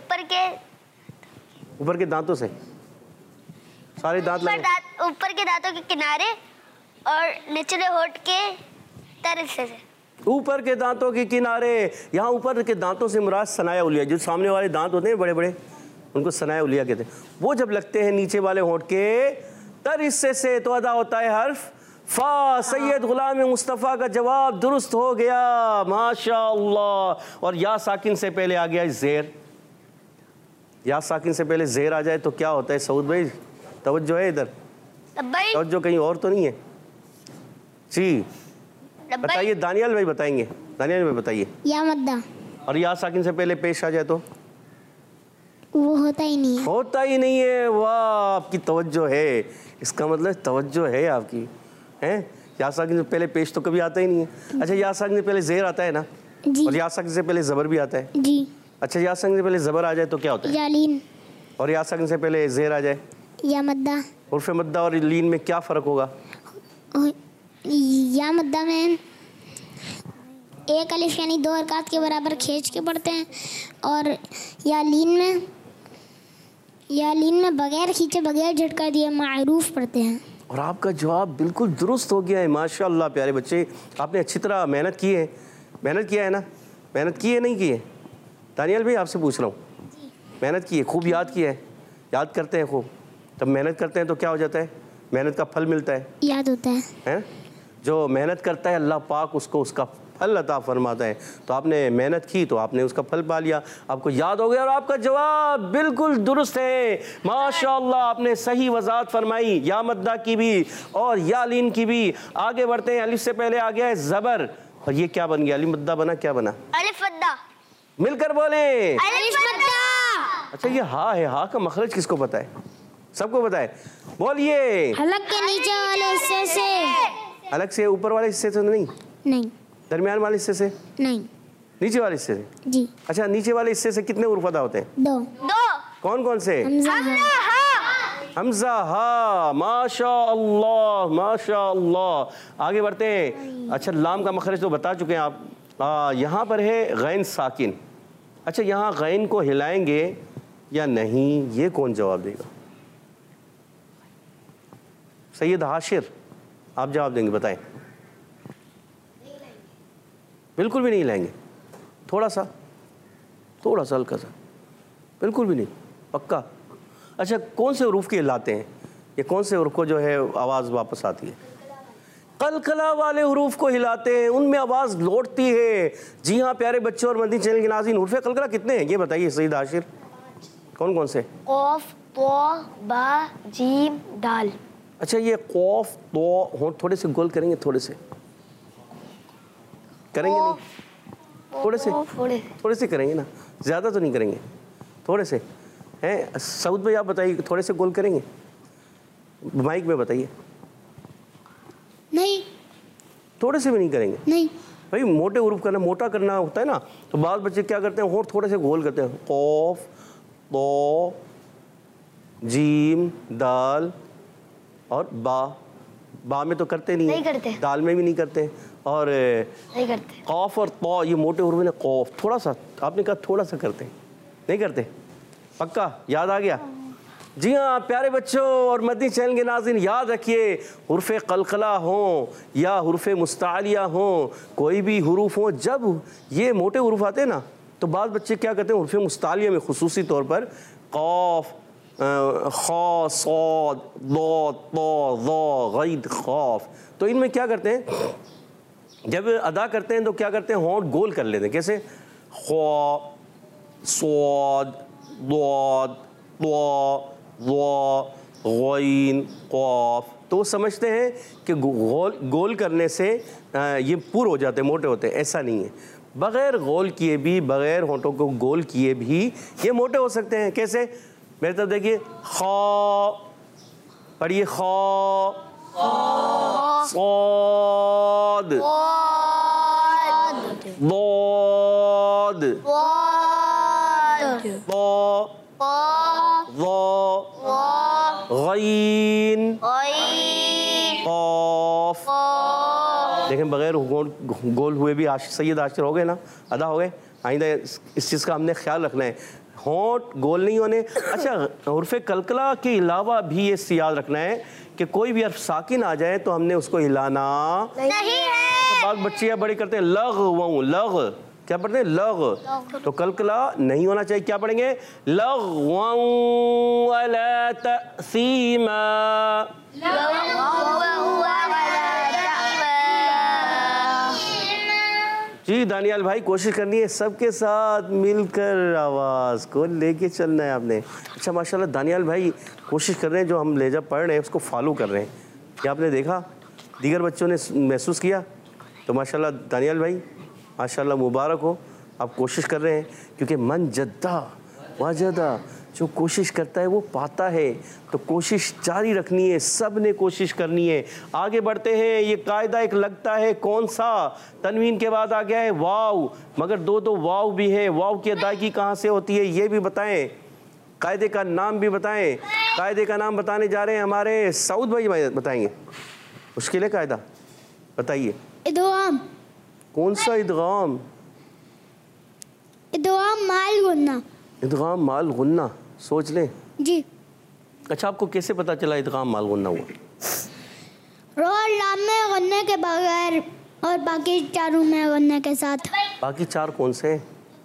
ऊपर के दांतों से सारे दांत लगे। ऊपर के दांतों के किनारे और निचले होठ के तर से। ऊपर के दांतों के किनारे। यहाँ ऊपर के दांतों से मुराद सनाया उलिया, जो सामने वाले दांत होते हैं बड़े बड़े, उनको सनाया उलिया कहते हैं। वो जब लगते हैं नीचे वाले होठ के तर हिस्से से तो अदा होता है हर्फ फ़ा। सैयद गुलाम मुस्तफ़ा का जवाब दुरुस्त हो गया, माशाअल्लाह। और या साकिन से पहले आ गया ज़ेर। या साकिन से पहले ज़ेर आ जाए तो क्या होता है? सऊद भाई तवज्जो है इधर, तवज्जो कहीं और तो नहीं है जी। बताइए, दानियाल भाई बताएंगे। दानियाल भाई बताइए। या मद्दा। और या साकिन से पहले पेश आ जाए तो वो होता ही नहीं है। होता ही नहीं है। वाह, आपकी तवज्जो है, इसका मतलब तवज्जो है आपकी, हैं? या साकिन से पहले पेश तो कभी आता ही नहीं है। अच्छा या साकिन से पहले ज़ेर आता है ना जी। और या साकिन से पहले ज़बर भी आता है जी। अच्छा या साकिन से पहले ज़बर आ जाए तो क्या होता है? या लीन। और या साकिन से पहले ज़ेर आ जाए? या मद्दा। उर्फ़ मद्दा और लीन में क्या फ़र्क होगा? या मद्दा में एक अलिफ यानी 2 हरकत के बराबर खींच के पढ़ते हैं, और या लीन में बगैर खींचे बगैर झटका दिए मारूफ पढ़ते हैं। और आपका जवाब बिल्कुल दुरुस्त हो गया है, माशाअल्लाह। प्यारे बच्चे, आपने अच्छी तरह मेहनत की है। मेहनत किया है ना? मेहनत की है नहीं की है? दानियाल भाई आपसे पूछ रहा हूँ, मेहनत की है, खूब याद किया है? याद करते हैं खूब, तब मेहनत करते हैं तो क्या हो जाता है? मेहनत का फल मिलता है, याद होता है, हैं? जो मेहनत करता है अल्लाह पाक उसको उसका फल अता फरमाता है। तो आपने मेहनत की तो आपने उसका फल पा लिया, आपको याद हो गया। और आपका जवाब बिल्कुल दुरुस्त है, माशाअल्लाह। आपने सही वजाहत फरमाई, या मद्दा की भी और या लीन की भी। आगे बढ़ते हैं। अलिफ से पहले आ गया है ज़बर, और ये क्या बन गया? अलिफ मद्दा बना, क्या बना? अलिफ मद्दा। मिलकर बोले। अलिफ मद्दा। अच्छा ये हा है, हा का मखरज किसको पता है? सबको पता है, बोलिए। हलक के नीचे वाले हिस्से से। अलग से? ऊपर वाले हिस्से से नहीं? नहीं। दरमियान वाले हिस्से से? नहीं। नीचे वाले हिस्से से? जी। अच्छा, नीचे वाले हिस्से से कितने उर्फ अदा होते हैं? 2। कौन कौन से? हमजा हमजा हा। माशाअल्लाह माशाअल्लाह। आगे बढ़ते हैं। अच्छा लाम का मखरज तो बता चुके हैं आप। यहाँ पर है गैन साकिन। अच्छा यहाँ गैन को हिलाएंगे या नहीं, ये कौन जवाब देगा? सैयद हाशिर आप जवाब देंगे, बताएं। बिल्कुल भी नहीं हिलाएंगे? थोड़ा सा हल्का सा, बिल्कुल भी नहीं? पक्का? अच्छा कौन से हुरूफ के हिलाते हैं? ये कौन से हुरूफ को जो है आवाज़ वापस आती है? कलकला वाले हुरूफ को हिलाते हैं, उनमें आवाज़ लौटती है। जी हाँ प्यारे बच्चों और मदनी चैनल के नाज़रीन, हुरूफ कलकला कितने हैं ये बताइए सईद आशिर, कौन कौन से? कौफ, तो, बा, जीम, दाल। अच्छा ये कौफ तो होंठ थोड़े से गोल करेंगे, थोड़े से करेंगे नहीं? थोड़े से करेंगे ना, ज़्यादा तो नहीं करेंगे, थोड़े से हैं। सऊद भाई आप बताइए, थोड़े से गोल करेंगे? माइक में बताइए। नहीं। थोड़े से भी नहीं करेंगे? नहीं भाई मोटे हुरूफ करना, मोटा करना होता है ना, तो बाद बच्चे क्या करते हैं, होंठ थोड़े से गोल करते हैं। कौफ, तो, जीम, दाल और बा में तो करते नहीं करते, दाल में भी नहीं करते, और नहीं करते। कौफ और तो ये मोटे हुरूफ ने कौफ थोड़ा सा, आपने कहा थोड़ा सा करते, नहीं करते? पक्का याद आ गया? जी हाँ प्यारे बच्चों और मदनी चैनल के नाज़रीन, याद रखिए हुर्फ़ क़लक़ला हों या हुर्फ़ मुस्तालिया हों, कोई भी हुरूफ हों, जब ये मोटे हुरूफ आते हैं ना तो बाद बच्चे क्या करते हैं हुर्फ़ मुस्तालिया में खुसूसी तौर पर क़ाफ़, ख़ा, सॉद, दॉद, तो, ज़ा, ग़ैद, ख़ाफ़, तो इनमें क्या करते हैं जब अदा करते हैं तो क्या करते हैं होंठ गोल कर लेते हैं। कैसे? ख़ा, सॉद, दॉद, तो, ज़ा, ग़ैन, क़ाफ़, तो वो समझते हैं कि गोल करने से ये पूर हो जाते हैं, मोटे होते हैं। ऐसा नहीं है, बग़ैर गोल किए भी, बग़ैर होंठों को गोल किए भी ये मोटे हो सकते हैं। कैसे? मेरे तरफ देखिए, खा पढ़िए, खा, सॉद, दॉद, गैन, क़ाफ़। देखें बग़ैर गोल हुए भी सैयद आशिर हो गए ना, अदा हो गए। आइंदा इस चीज़ का हमने ख्याल रखना है, होंठ गोल नहीं होने। अच्छा, हुर्फ़े कलकला के अलावा भी ये याद रखना है कि कोई भी हर्फ साकिन आ जाए तो हमने उसको हिलाना नहीं है। बात बच्चे या बड़े करते हैं लग वऊ, लग क्या पढ़ते हैं? लग, तो कलकला नहीं होना चाहिए। क्या पढ़ेंगे? लग वऊ अला तसीमा, जी दानियाल भाई कोशिश करनी है सबके साथ मिलकर आवाज़ को लेके चलना है आपने। अच्छा माशाल्लाह दानियाल भाई कोशिश कर रहे हैं, जो हम लहजा पढ़ रहे हैं उसको फॉलो कर रहे हैं। क्या आपने देखा दीगर बच्चों ने महसूस किया? तो माशाल्लाह दानियाल भाई माशाल्लाह मुबारक हो, आप कोशिश कर रहे हैं, क्योंकि मन जद्दा वाजदा, जो कोशिश करता है वो पाता है। तो कोशिश जारी रखनी है, सब ने कोशिश करनी है। आगे बढ़ते हैं, ये कायदा एक लगता है कौन सा? तनवीन के बाद आ गया है वाव, मगर दो वाव भी है। वाव की अदायगी कहाँ से होती है ये भी बताएं, कायदे का नाम भी बताएं। कायदे का नाम बताने जा रहे हैं हमारे सऊद भाई बताएंगे। मुश्किल है कायदा, बताइए। इदगाम। कौन सा इदगाम? इदगाम माल गुन्ना। इदगाम माल गुन्ना, सोच लें जी। अच्छा, आपको कैसे पता चला इदगाम माल गुन्ना हुआ? रो और लाम में गुन्ने के बगैर और बाकी चारों में गुन्ने के साथ। बाकी चार कौन से हैं?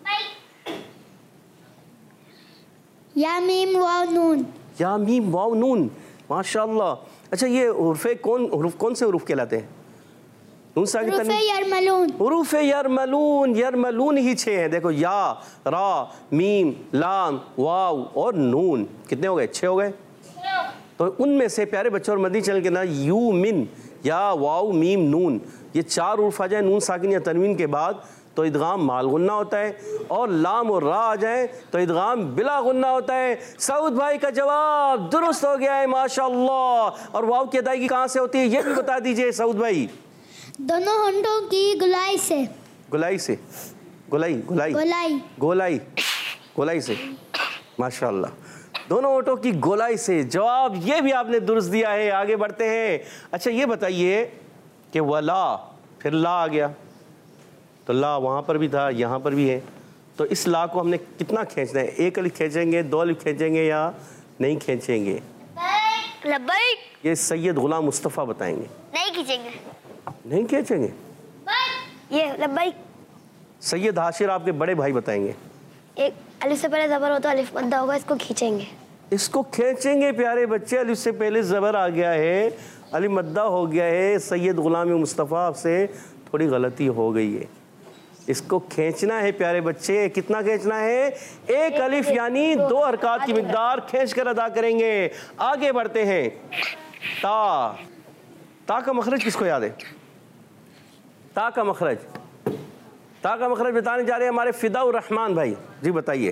या मीम वाव नून। या मीम वाव नून, माशाल्लाह। अच्छा, ये हुर्फ़े कौन से हुरूफ कहलाते हैं? हुरूफ़े यरमलून। हुरूफ़े यरमलून, यरमलून ही 6 हैं। देखो, या, रा, मीम, लाम, वाव और नून, कितने हो गए? 6 हो गए। तो उनमें से प्यारे बच्चों और मदनी चैनल के ना यू मिन, या, वाव, मीम, नून, ये 4 हुरूफ आ जाए नून साकिन या तनवीन के बाद तो इदगाम माल गुन्ना होता है, और लाम और रा आ जाए तो इदगाम बिला गुन्ना होता है। सऊद भाई का जवाब दुरुस्त हो गया है माशाल्लाह। और वाव की अदायगी कहाँ से होती है ये भी बता दीजिए सऊद भाई। दोनों होंठों की गुलाई से। गुलाई से, गुलाई गुलाई गोलाई गोलाई गोलाई से, माशाल्लाह, दोनों होंठों की गोलाई से। जवाब ये भी आपने दुरुस्त दिया है। आगे बढ़ते हैं। अच्छा, ये बताइए कि वला, फिर ला आ गया, तो ला वहाँ पर भी था, यहाँ पर भी है, तो इस ला को हमने कितना खींचना है? 1 अलिफ खींचेंगे, 2 अलिफ खींचेंगे या नहीं खींचेंगे? लब्बैक। ये सैयद गुलाम मुस्तफ़ा बताएंगे। नहीं खींचेंगे। नहीं खींचेंगे? ये लब्बैक। सैयद हाशिर आपके बड़े भाई बताएंगे। एक अलिफ से पहले ज़बर हो तो अलिफ मद्दा होगा, इसको खींचेंगे। इसको खींचेंगे प्यारे बच्चे। अलिफ से पहले ज़बर आ गया है, अलिफ मद्दा हो गया है। सैयद गुलाम मुस्तफ़ा आपसे थोड़ी गलती हो गई है, इसको खींचना है प्यारे बच्चे। कितना खींचना है? 1 अलिफ यानी 2 हरकत की मिकदार खींच कर अदा करेंगे। आगे बढ़ते हैं। ता, ता का मखरज किसको याद है? ता का मखरज, ता का मखरज बताने जा रहे हैं हमारे फिदाउर रहमान भाई। जी बताइए।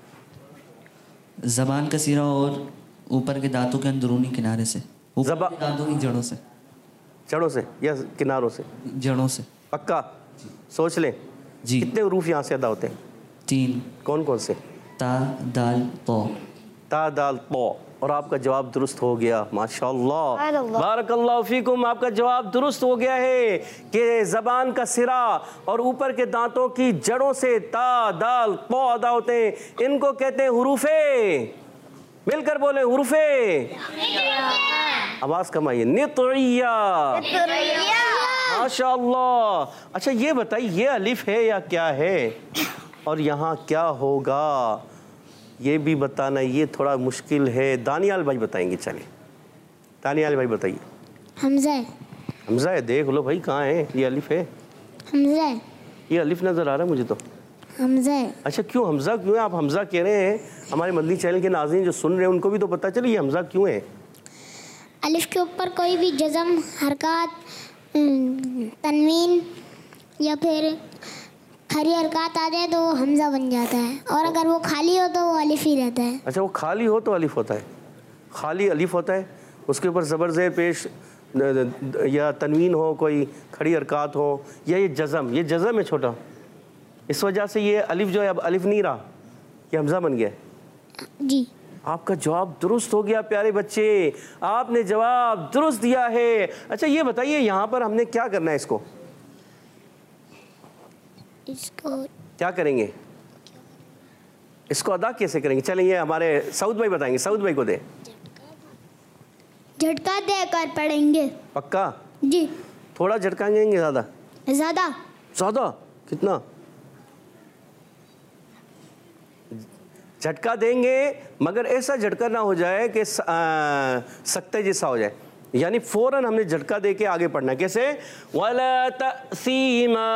ज़बान का सिरा और ऊपर के दांतों के अंदरूनी किनारे से, ऊपर के दांतों की जड़ों से। जड़ों से या किनारों से? जड़ों से। पक्का? सोच लें जी। कितने हुरूफ यहाँ से अदा होते हैं? 3। कौन कौन से? ता, दाल, तो। ता, दाल, तो। और आपका जवाब दुरुस्त हो गया माशाल्लाह, बारकल्लाहु फीकुम। आपका जवाब दुरुस्त हो गया है कि ज़बान का सिरा और ऊपर के दांतों की जड़ों से ता, दाल, तो अदा होते हैं। इनको कहते हैं हुरूफे। मिलकर बोले हुरूफे। आवाज़ कमाइए। नितरिया। माशाल्लाह। अच्छा, ये बताइए ये अलिफ है या क्या है? और यहाँ क्या होगा ये भी बताना, ये थोड़ा मुश्किल है। दानियाल भाई बताएंगे, चलिए दानियाल भाई बताइए। हमजा है। हमजा है, देख लो भाई कहाँ है, ये अलिफ है। हमजा है। ये अलिफ नज़र आ रहा है मुझे तो। हमजा है। अच्छा क्यों हमजा क्यों है? आप हमजा कह रहे हैं, हमारे मदनी चैनल के नाज़रीन जो सुन रहे हैं उनको भी तो पता चले ये हमजा क्यों है। अलिफ के ऊपर कोई भी जज़म, हरकत, तनवीन या फिर खरी हरकत आ जाए तो वो हमजा बन जाता है, और अगर वो खाली हो तो वो अलिफ ही रहता है। अच्छा वो खाली हो तो अलिफ होता है, खाली अलिफ होता है, उसके ऊपर ज़बर ज़ेर पेश या तनवीन हो, कोई खड़ी हरकत हो, या ये जज़म है छोटा, इस वजह से ये अलिफ जो है अब अलिफ नहीं रहा, ये हमजा बन गया। जी आपका जवाब दुरुस्त हो गया प्यारे बच्चे, आपने जवाब दुरुस्त दिया है। अच्छा ये बताइए यहाँ पर हमने क्या करना है, इसको क्या करेंगे, इसको अदा कैसे करेंगे? चलें ये हमारे सऊद भाई बताएंगे, सऊद भाई को दे। झटका देकर पढ़ेंगे। पक्का? जी। थोड़ा झटका देंगे, ज़्यादा? ज़्यादा। ज़्यादा कितना? झटका देंगे मगर ऐसा झटका ना हो जाए कि सख्ते जैसा हो जाए, यानी फौरन हमने झटका दे के आगे पढ़ना है। कैसे? वला तसीमा,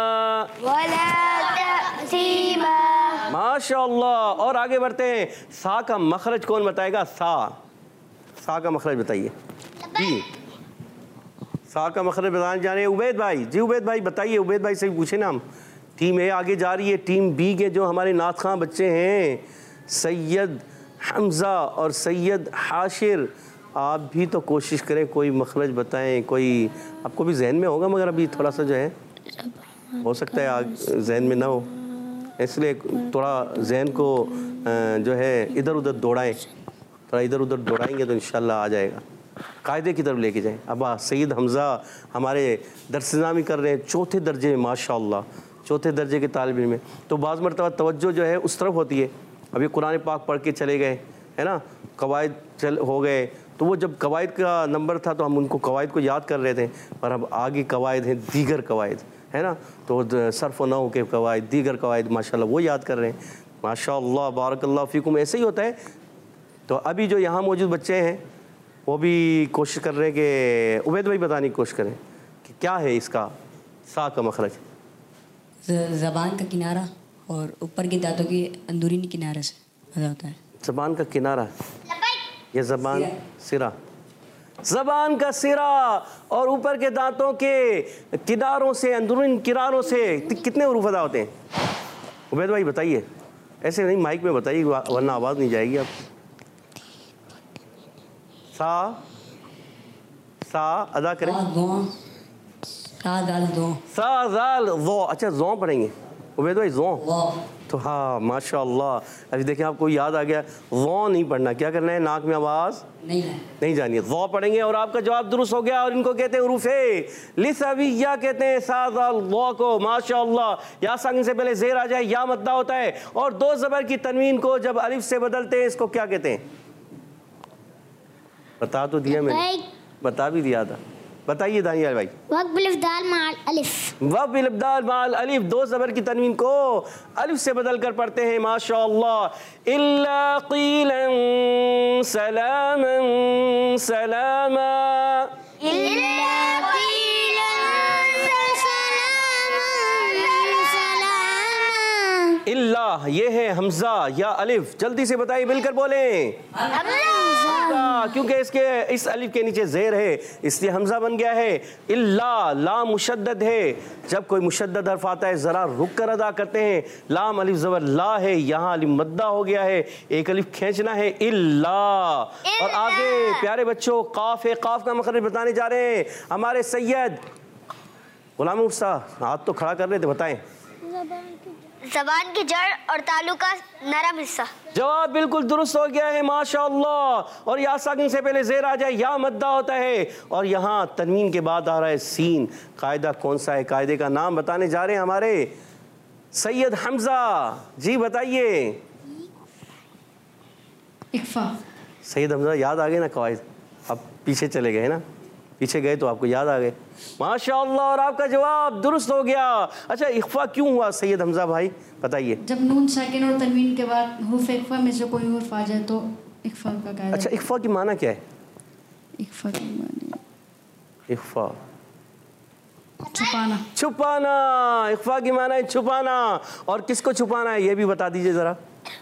माशाअल्लाह। और आगे बढ़ते हैं, सा का मखरज कौन बताएगा? सा का मखरज बताइए जी। सा का मखरज बताने जा रहे हैं उबैद भाई। जी उबैद भाई बताइए, उबैद भाई से पूछे ना हम। टीम ए आगे जा रही है, टीम बी के जो हमारे नात खां बच्चे हैं, सैयद हमज़ा और सैयद हाशिर, आप भी तो कोशिश करें, कोई मखरज बताएं, कोई आपको भी जहन में होगा मगर अभी थोड़ा सा जो है हो सकता है जहन में ना हो, इसलिए थोड़ा जहन को जो है इधर उधर दौड़ाएं, थोड़ा इधर उधर दौड़ाएंगे तो इंशाल्लाह आ जाएगा। कायदे की तरफ लेके जाएं। अब सैयद हमज़ा हमारे दरस-ए-निज़ामी कर रहे हैं, चौथे दर्जे में, माशाल्लाह चौथे दर्जे के तालिब इल्म में। तो बाज़ मरतबा तवज्जो जो है उस तरफ होती है, अभी कुरान पाक पढ़ के चले गए है ना, कवायद हो गए, तो वो जब कवायद का नंबर था तो हम उनको कवायद को याद कर रहे थे, पर अब आगे कवायद हैं, दीगर कवायद है ना, तो सर्फ़ नहू के कवायद, दीगर कवायद माशाल्लाह वो याद कर रहे हैं। माशाल्लाह बारकल्लाह फ़ीकुम, ऐसे ही होता है। तो अभी जो यहाँ मौजूद बच्चे हैं वो भी कोशिश कर रहे हैं कि उबैद भाई बताने की कोशिश करें कि क्या है इसका सा का मखरज। ज़बान का किनारा और ऊपर के दांतों के अंदरूनी किनारे से अदा होता है। ज़बान का किनारा, ये ज़बान सिरा, ज़बान का सिरा और ऊपर के दांतों के किनारों से, अंदरूनी किनारों से कितने हुरूफ अदा होते हैं? उबैद भाई बताइए, ऐसे नहीं माइक में बताइए वरना आवाज़ नहीं जाएगी। आप सा अदा करें। सा दाल दो। अच्छा ज़ों पढ़ेंगे उबैद भाई, ज़ों तो हाँ माशाअल्लाह। अभी देखें आपको याद आ गया, ज़ों नहीं पढ़ना, क्या करना है? नाक में आवाज़ नहीं जानी है, ज़ों पढ़ेंगे। और आपका जवाब दुरुस्त हो गया। और इनको कहते हैं हुरूफ़े लिसविया, कहते हैं सा दाल ज़ों को, माशाअल्लाह। या साकिन से पहले ज़ेर आ जाए या मद्दा होता है, और दो ज़बर की तनवीन को जब अलिफ से बदलते हैं इसको क्या कहते हैं? बता तो दिया मैंने, बता भी दिया था, बताइए दानियाल भाई। वक़्फ़ बिल इब्दाल माल अलिफ। वक़्फ़ बिल इब्दाल माल अलिफ, दो ज़बर की तनवीन को अलिफ से बदल कर पढ़ते हैं माशाअल्लाह। इल्ला क़ीलन सलामन सलामा, इल्ला ये है हमजा या अलिफ, जल्दी से बताइए, मिलकर बोलें क्योंकि इसके इस अलिफ के नीचे ज़ेर है इसलिए हमजा बन गया है। इल्ला लाम मुशद्दद है, जब कोई मुशद्दद हर्फ आता है ज़रा रुक कर अदा करते हैं। लाम अलिफ ज़बर ला है, यहाँ अलिफ मद्दा हो गया है, एक अलिफ खींचना है, इल्ला। और आगे प्यारे बच्चों काफ है, काफ का मखरज बताने जा रहे हैं हमारे सैयद गुलाम मुफ्ता। हाथ तो खड़ा कर रहे थे, बताएं। ज़बान की जड़ और तालु का नरम हिस्सा। जवाब बिल्कुल दुरुस्त हो गया है माशाअल्लाह। और या साकिन से पहले ज़ेर आ जाए या मद्दा होता है, और यहाँ तनवीन के बाद आ रहा है सीन। कायदा कौन सा है? कायदे का नाम बताने जा रहे हैं हमारे सैयद हमजा। जी बताइए। इक्फा। सैयद हमजा याद आ गए ना कवायद, अब पीछे चले गए ना, पीछे गए तो आपको याद आ गए। माशाअल्लाह, और आपका जवाब दुरुस्त हो गया। अच्छा, इख्फा क्यों हुआ सैयद हमजा भाई, बताइए। जब नून साकिन और तनवीन के बाद हुर्फ इख्फा में से कोई हुर्फ आ जाए तो इख्फा का कायदा। अच्छा, इख्फा की माना क्या है? इख्फा की माना इख्फा छुपाना। छुपाना। इख्फा की माना है छुपाना। और किसको छुपाना है ये भी बता दीजिए जरा।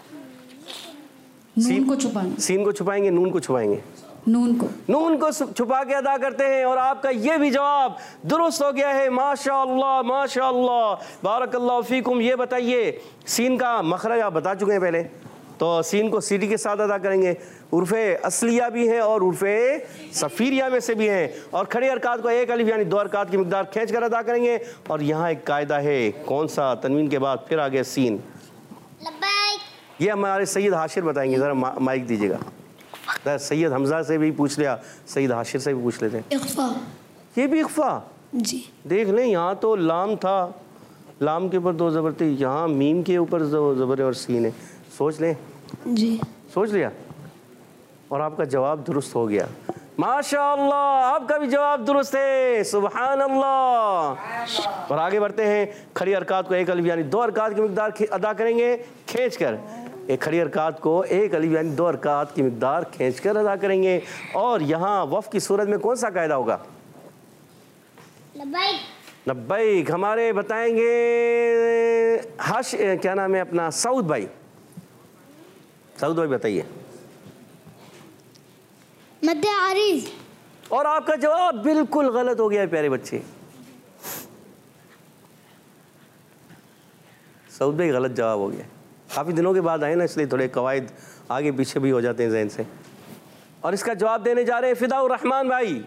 नून को छुपाना। सीन को छुपाएंगे, नून को छुपाएंगे? नून को छुपा के अदा करते हैं। और आपका ये भी जवाब दुरुस्त हो गया है। माशाअल्लाह माशाअल्लाह, बारकल्लाहु फीकुम। ये बताइए, सीन का मखरज आप बता चुके हैं पहले, तो सीन को सीटी के साथ अदा करेंगे। उर्फ़े असलिया भी है और उर्फ़े सफ़ीरिया में से भी है। और खड़ी हरकत को एक अलिफ यानी 2 हरकत की मिकदार खींच कर अदा करेंगे। और यहाँ एक कायदा है, कौन सा? तनवीन के बाद फिर आगे सीन। ये हमारे सैयद हाशिर बताएंगे, ज़रा माइक दीजिएगा। सैयद हमजा से भी पूछ लिया, सैयद हाशिर से भी पूछ लेते हैं। इख्फा। ये भी इख्फा? जी। देख लें, यहाँ तो लाम था, लाम के ऊपर 2 ज़बर थे, यहाँ मीम के ऊपर ज़बर और सीन है। सोच लें। जी सोच लिया। और आपका जवाब दुरुस्त हो गया। माशाअल्लाह, आपका भी जवाब दुरुस्त है। सुभान अल्लाह। और आगे बढ़ते हैं। खड़ी हरकत को एक अलिफ यानी 2 हरकत की मिकदार अदा करेंगे खींच कर। एक खड़ी हरकत को एक अलिफ यानी 2 हरकत की मिकदार खींच कर अदा करेंगे। और यहाँ वफ़ की सूरत में कौन सा कायदा होगा? लब्बैक। हमारे बताएंगे क्या नाम है अपना, सऊद भाई। सऊद भाई बताइए। मद्दे आरिज़। और आपका जवाब बिल्कुल गलत हो गया है प्यारे बच्चे। सऊद भाई गलत जवाब हो गया। काफ़ी दिनों के बाद आए ना, इसलिए थोड़े कवायद आगे पीछे भी हो जाते हैं जहन से। और इसका जवाब देने जा रहे हैं फिदाउर रहमान भाई।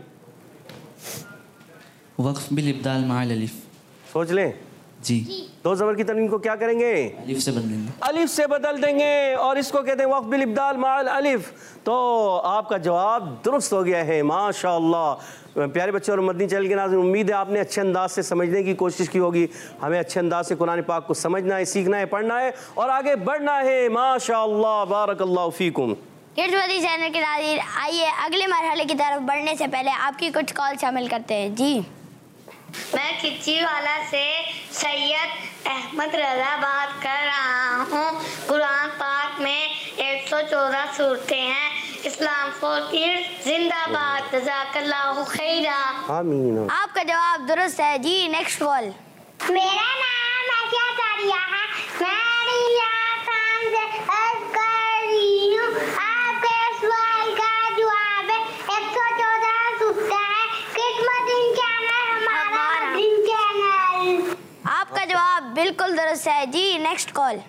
वक्फ बिल इब्दाल माल अलिफ। सोच लें जी। 2 ज़बर की तनवीन को क्या करेंगे? अलिफ से बदलेंगे। अलिफ से बदल देंगे और इसको कहते हैं वक्फ बिल इब्दाल माल अलिफ। तो आपका जवाब दुरुस्त हो गया है। माशाअल्लाह। प्यारे बच्चों और मदनी चैनल के नाज़रीन, उम्मीद है आपने अच्छे अंदाज से समझने की कोशिश की होगी। हमें अच्छे अंदाज से कुरान पाक को समझना है, सीखना है, पढ़ना है और आगे बढ़ना है। माशाअल्लाह, बारकल्लाहु फीकुम। किड्स मदनी चैनल के नाज़रीन, आइए अगले मरहले की तरफ बढ़ने से पहले आपकी कुछ कॉल शामिल करते हैं। जी, मैं खिच्चीवाला से सैयद अहमद रज़ा बात कर रहा हूँ। कुरान पाक में 114 सूरतें हैं। इस्लाम फॉर किड्स जिंदाबाद। जज़ाकल्लाहु खैरा। आमीन। आपका जवाब दुरुस्त है। जी, नेक्स्ट कॉल। मेरा नाम आसिया सारिया है। मैं रिया खान से अर्ज कर रही हूँ। आपके सवाल का जवाब है 114 सूरतें हैं। किड्स मदनी चैनल हमारा मदनी चैनल। आपका जवाब बिल्कुल दुरुस्त है। जी, नेक्स्ट कॉल।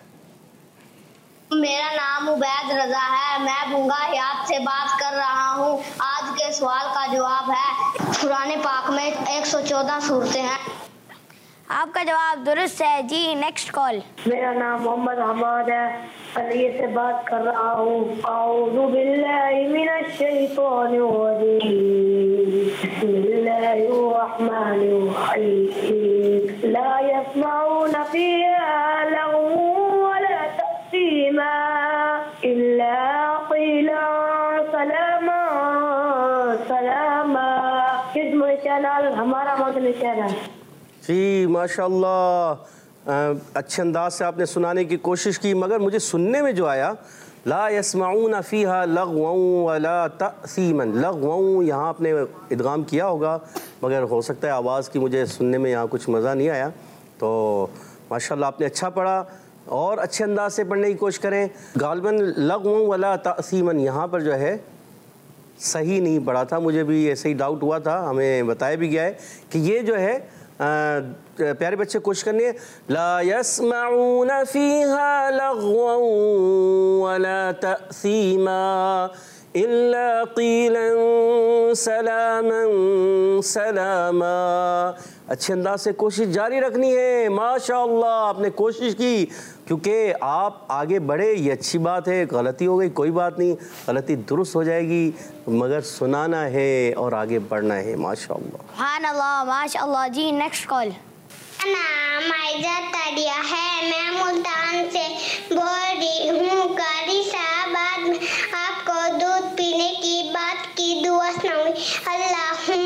मेरा नाम उबैद रजा है। मैं बुंगा हयात से बात कर रहा हूँ। आज के सवाल का जवाब है कुरान पाक में 114 सूरतें हैं। आपका जवाब दुरुस्त है। जी, नेक्स्ट कॉल। मेरा नाम मोहम्मद हमाद है। अली से बात कर रहा हूँ। आऊज़ु बिल्लाहि मिनश शैतानिर रजीम। बिस्मिल्लाहिर रहमानिर रहीम। ला यस्माऊना फिहा लगवन वला तअसीमा इल्ला क़ीलन सलामा सलामा। किस्म चैनल हमारा मदनी चैनल। जी माशाअल्लाह, अच्छे अंदाज से आपने सुनाने की कोशिश की, मगर मुझे सुनने में जो आया, ला यस्माऊना फ़ीहा लगवन वला तअसीमन। लगवन यहाँ आपने इदगाम किया होगा, मगर हो सकता है आवाज़ की मुझे सुनने में यहाँ कुछ मज़ा नहीं आया। तो माशाअल्लाह आपने अच्छा पढ़ा और अच्छे अंदाज से पढ़ने की कोशिश करें। गालिबन लगवन वला तअसीमन यहाँ पर जो है सही नहीं पढ़ा था, मुझे भी ऐसे ही डाउट हुआ था, हमें बताया भी गया है कि ये जो है प्यारे बच्चे कोशिश करनी है। ला यस्माऊना फ़ीहा लगवन वला तअसीमा इल्ला क़ीलन सलामन सलामा। अच्छे अंदाज से कोशिश जारी रखनी है। माशाअल्लाह आपने कोशिश की, क्योंकि आप आगे बढ़े ये अच्छी बात है। गलती हो गई कोई बात नहीं, गलती दुरुस्त हो जाएगी, मगर सुनाना है और आगे बढ़ना है। माशाअल्लाह सुभानअल्लाह, माशाअल्लाह। जी, नेक्स्ट कॉल। नाम आयजा तारिया है। मैं मुल्तान से बोल रही हूँ। कारी साहब, आज आपको दूध पीने की बात की दुआ सुनाऊंगी। अल्लाहुम्मा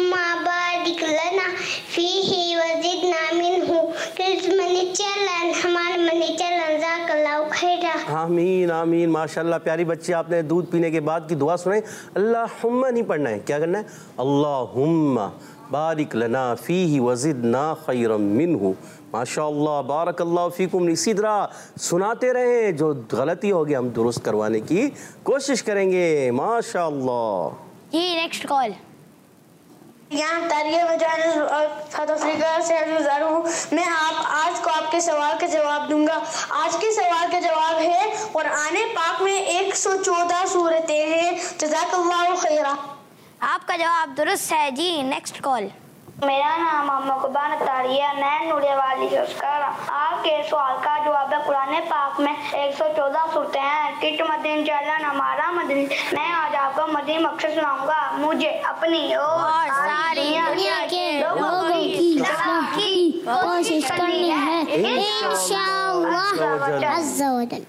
फीही वज़िदना मिन्हु किस्मनि चलन हमारे मनी चलन ज़ाकल्लाहु खैरा। आमीन आमीन माशाल्लाह। प्यारी बच्ची, आपने दूध पीने के बाद की दुआ सुनाई। अल्लाहुम्मा नहीं पढ़ना है, क्या करना है? अल्लाहुम्मा बारिक लना फीही वज़िदना खैरम मिन्हु। माशाअल्लाह बारकल्लाहु फीकुम। इसी तरह सुनाते रहें, जो गलती होगी हम दुरुस्त करवाने की कोशिश करेंगे। माशाअल्लाह। जी नेक्स्ट कॉल। यहाँ तारिया बजाने साउथ अफ्रीका से मैं आज को आपके सवाल का जवाब दूंगा। आज के सवाल का जवाब है कुरान पाक में 114 सूरतें हैं। जज़ाकल्लाहु खैरा। आपका जवाब दुरुस्त है। जी नेक्स्ट कॉल। मेरा नाम मोहम्मद कुबान तारिया, मैं नूरे वाली संस्कार। आपके सवाल का जवाब है कुरान पाक में 114 सूरतें हैं। किट मदीन चलन हमारा मदीन। मैं आज आपको मदीन मकसद सुनाऊंगा। मुझे अपनी और सारी दुनिया के लोगों की कोशिश करनी है इंशाअल्लाह अज़्ज़ा व जल।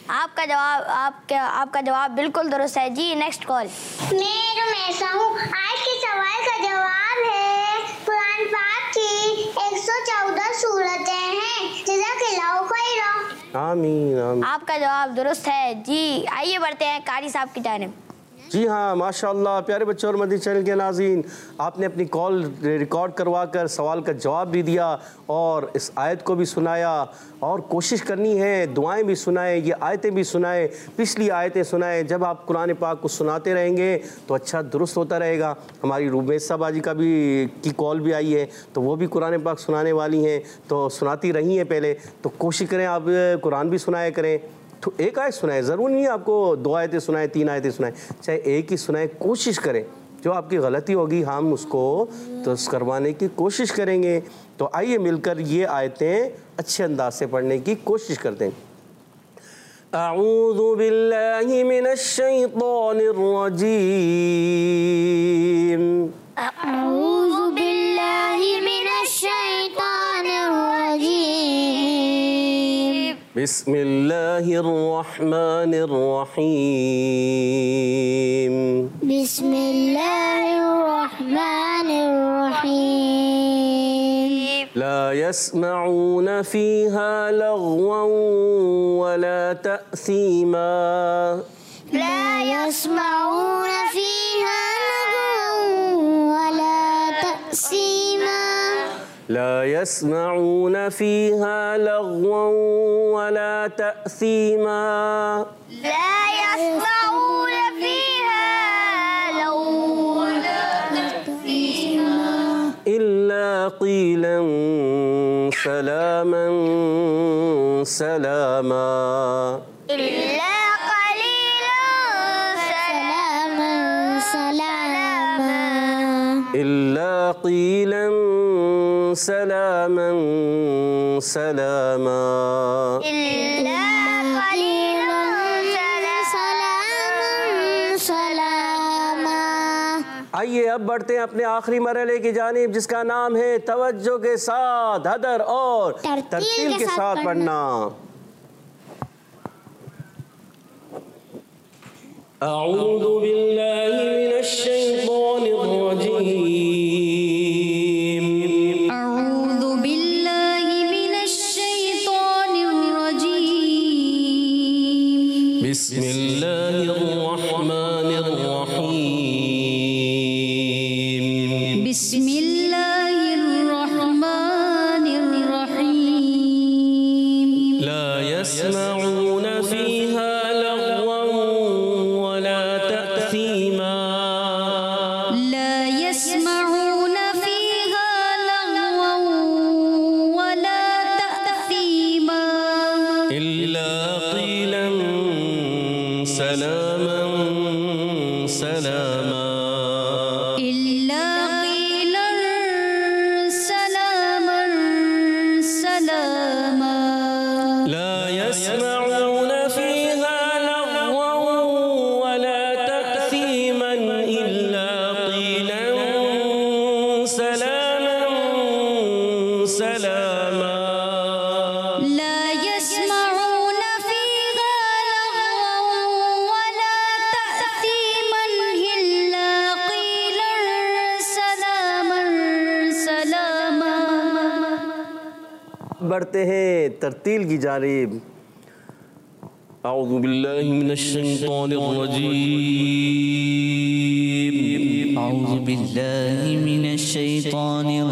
आपका जवाब बिल्कुल दुरुस्त है। जी नेक्स्ट कॉल। मैं रुमैसा हूँ। आज के सवाल का जवाब है कुरान पाक की 114 सूरतें हैं। जज़ाकल्लाहु खैरा। आमीन आमीन। आपका जवाब दुरुस्त है। जी आइए बढ़ते हैं कारी साहब की जानिब। जी हाँ माशाअल्लाह। प्यारे बच्चों और मदनी चैनल के नाज़रीन, आपने अपनी कॉल रिकॉर्ड करवा कर सवाल का जवाब भी दिया और इस आयत को भी सुनाया और कोशिश करनी है दुआएं भी सुनाएं, ये आयतें भी सुनाएं, पिछली आयतें सुनाएं। जब आप कुरान पाक को सुनाते रहेंगे तो अच्छा दुरुस्त होता रहेगा। हमारी रुमैसा बाजी का भी की कॉल भी आई है, तो वो भी कुरान पाक सुनाने वाली हैं, तो सुनाती रही हैं पहले। तो कोशिश करें आप कुरान भी सुनाया करें। तो एक आयत सुनाए, ज़रूर नहीं आपको 2 आयतें सुनाए, 3 आयतें सुनाए, चाहे एक ही सुनाए। कोशिश करें, जो आपकी गलती होगी हम उसको तो करवाने की कोशिश करेंगे। तो आइए मिलकर ये आयतें अच्छे अंदाज से पढ़ने की कोशिश करते हैं। अऊज़ु बिल्लाहि मिनश शैतानिर रजीम। अऊज़ु बिल्लाहि मिनश शैतानिर रजीम। बिस्मिल्लाहिर्रहमानिर्रहीम। बिस्मिल्लाहिर्रहमानिर्रहीम। ला यस्मऊन फीहा लग़वन वला तअसीमा। ला यस्मऊन फीहा लग़वन वला तअसीमा। ला यस्मऊन फीहा लग़वन वला तअसीमा। ला यस्मऊन फीहा लग़वन वला तअसीमा। इल्ला क़ीलन सलामन सलामा। इल्ला क़लीलन सलामन सलामा। इल्ला क़ीलन सलामन सलामा। इल्ला क़लीलन सलामन सलामा। आइए अब बढ़ते हैं अपने आखिरी मरहले की जानिब, जिसका नाम है तवज्जो के साथ, हदर और तरतील के साथ पढ़ना। अऊज़ु बिल्लाहि मिनश शैतानिर रजीम। अऊज़ु बिल्लाहि मिनश शैतानिर रजीम। बिस्मिल्लाहिर रहमानिर रहीम। बिस्मिल्लाहिर रहमानिर रहीम। ला यस्मऊन फीहा लग़वन वला तअसीमा। ला यस्मऊन फीहा लग़वन वला तअसीमा। इल्ला क़ीलन बढ़ते हैं तरतील की जानिब। औज़ु बिल्लाहि मिनश शैतानिर रजीम। औज़ु बिल्लाहि मिनश शैतानिर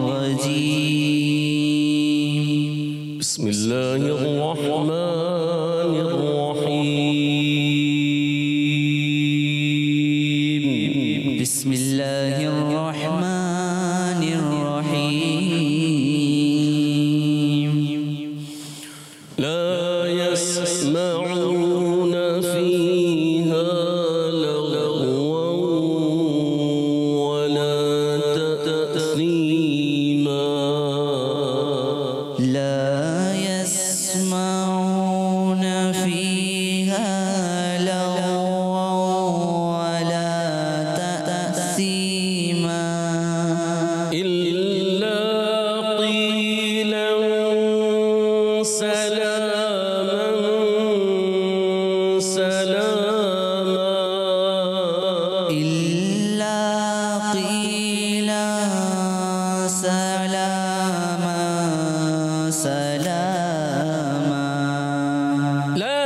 रजीम। बिस्मिल्लाहिर रहमानिर रहीम। बिस्मिल्लाहिर रहमानिर रहीम। ला यस्मऊन फीहा लगवन वला तअसीमा। ला यस्मऊन फीहा लगवन वला तअसीमा। इल्ला क़ीलन सलामन सलामा। इल्ला क़ीलन सलामा सलामा। ला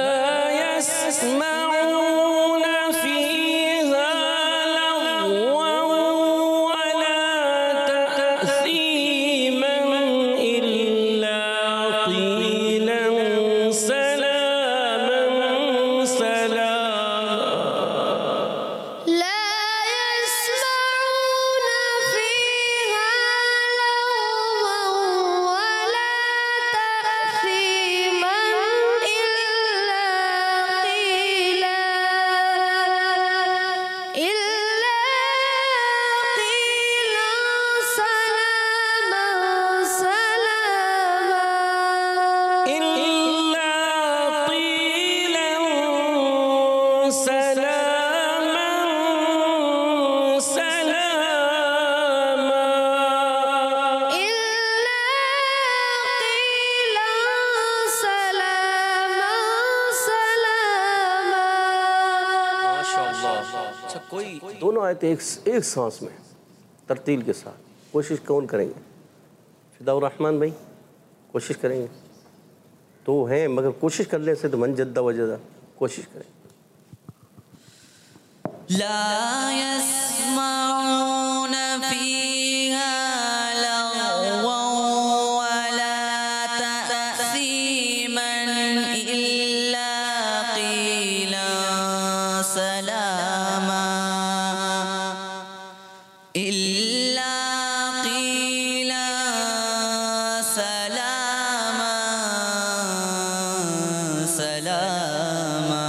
यस्मऊन फीहा लगवन वला तअसीमन इल्ला क़ीलन सलामन सलामा। لا يسمعون فيها لغوا ولا تأثيما إلا قيلا سلاما سلاما. إلا قيلا سلاما سلاما. إلا قيلا سلاما سلاما. माशाअल्लाह। अच्छा, कोई दोनों आयतें एक सांस में तरतील के साथ कोशिश कौन करेंगे? फिदाउर रहमान भाई कोशिश करेंगे? तो हैं मगर कोशिश करने से तो मन जद्दा वजदा कोशिश करें। ला यस्मऊन फीहा लगवन वला तअसीमन इल्ला क़ीलन सलामा। इल्ला क़ीलन सलामा सलामा।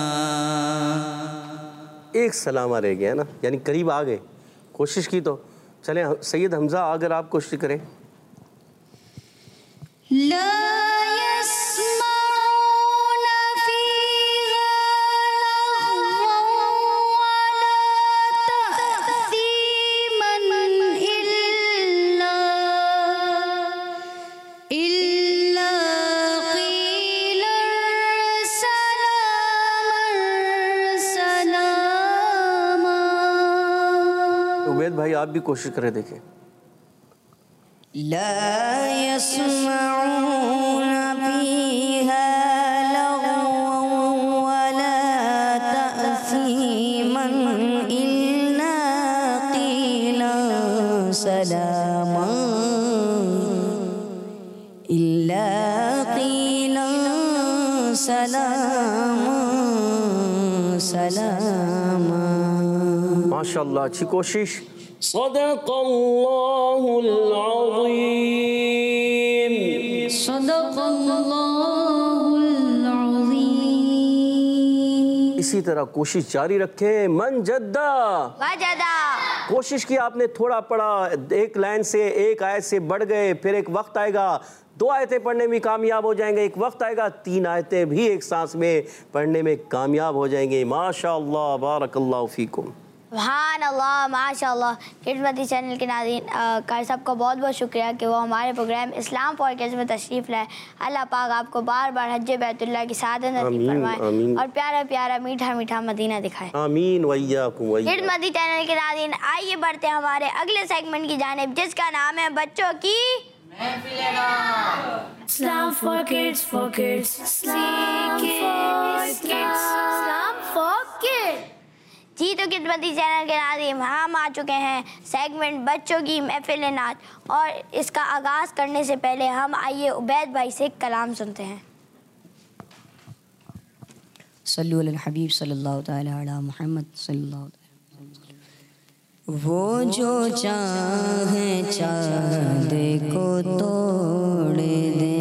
एक सलामा रह गया ना, यानी करीब आ गए, कोशिश की तो चलें। सैयद हमज़ा अगर आप कोशिश करें। لا يسمعون فيها لغوا ولا تأثيما إلا قيلا سلاما سلاما. उबैद भाई आप भी कोशिश करें, देखें। لا يسمعون فيها لغوا ولا تأثيما إلا قيلا سلاما إلا قيلا سلاما سلاما. माशाअल्लाह, अच्छी कोशिश। सदक़ल्लाहुल अज़ीम। सदक़ल्लाहुल अज़ीम। इसी तरह कोशिश जारी रखें। मन जद्दा वजदा। कोशिश की आपने, थोड़ा पढ़ा, एक लाइन से एक आयत से बढ़ गए, फिर एक वक्त आएगा 2 आयतें पढ़ने में कामयाब हो जाएंगे, एक वक्त आएगा 3 आयतें भी एक सांस में पढ़ने में कामयाब हो जाएंगे। माशाअल्लाह, बारकल्लाहु फीकुम। सुभान अल्लाह, माशाअल्लाह। किड्स मदी चैनल के नाज़रीन कार साहब का बहुत बहुत शुक्रिया कि वो हमारे प्रोग्राम इस्लाम फॉर किड्स में तशरीफ़ लाए। अल्लाह पाक आपको बार बार हज्ज बैतुल्लाह की सादत नसीब फरमाए और प्यारा प्यारा मीठा मीठा मदीना दिखाए। आमीन वय्याकुम वय्याकुम। किड्स मदी चैनल के नाज़रीन आइए बढ़ते हैं हमारे अगले सेगमेंट की जानिब, जिसका नाम है बच्चों की Islam for kids, for kids. Islam for kids. Islam for kids. जी तो खिदमती चैनल के नाज़रीन, हम आ चुके हैं सेगमेंट बच्चों की महफिल नात, और इसका आगाज़ करने से पहले हम आइए उबैद भाई से कलाम सुनते हैं। सल्लु अलल हबीब सल्लल्लाहु तआला अला मुहम्मद सल्लल्लाहु अलैहि वसल्लम। वो जो चाहे चाँद को तोड़ दे,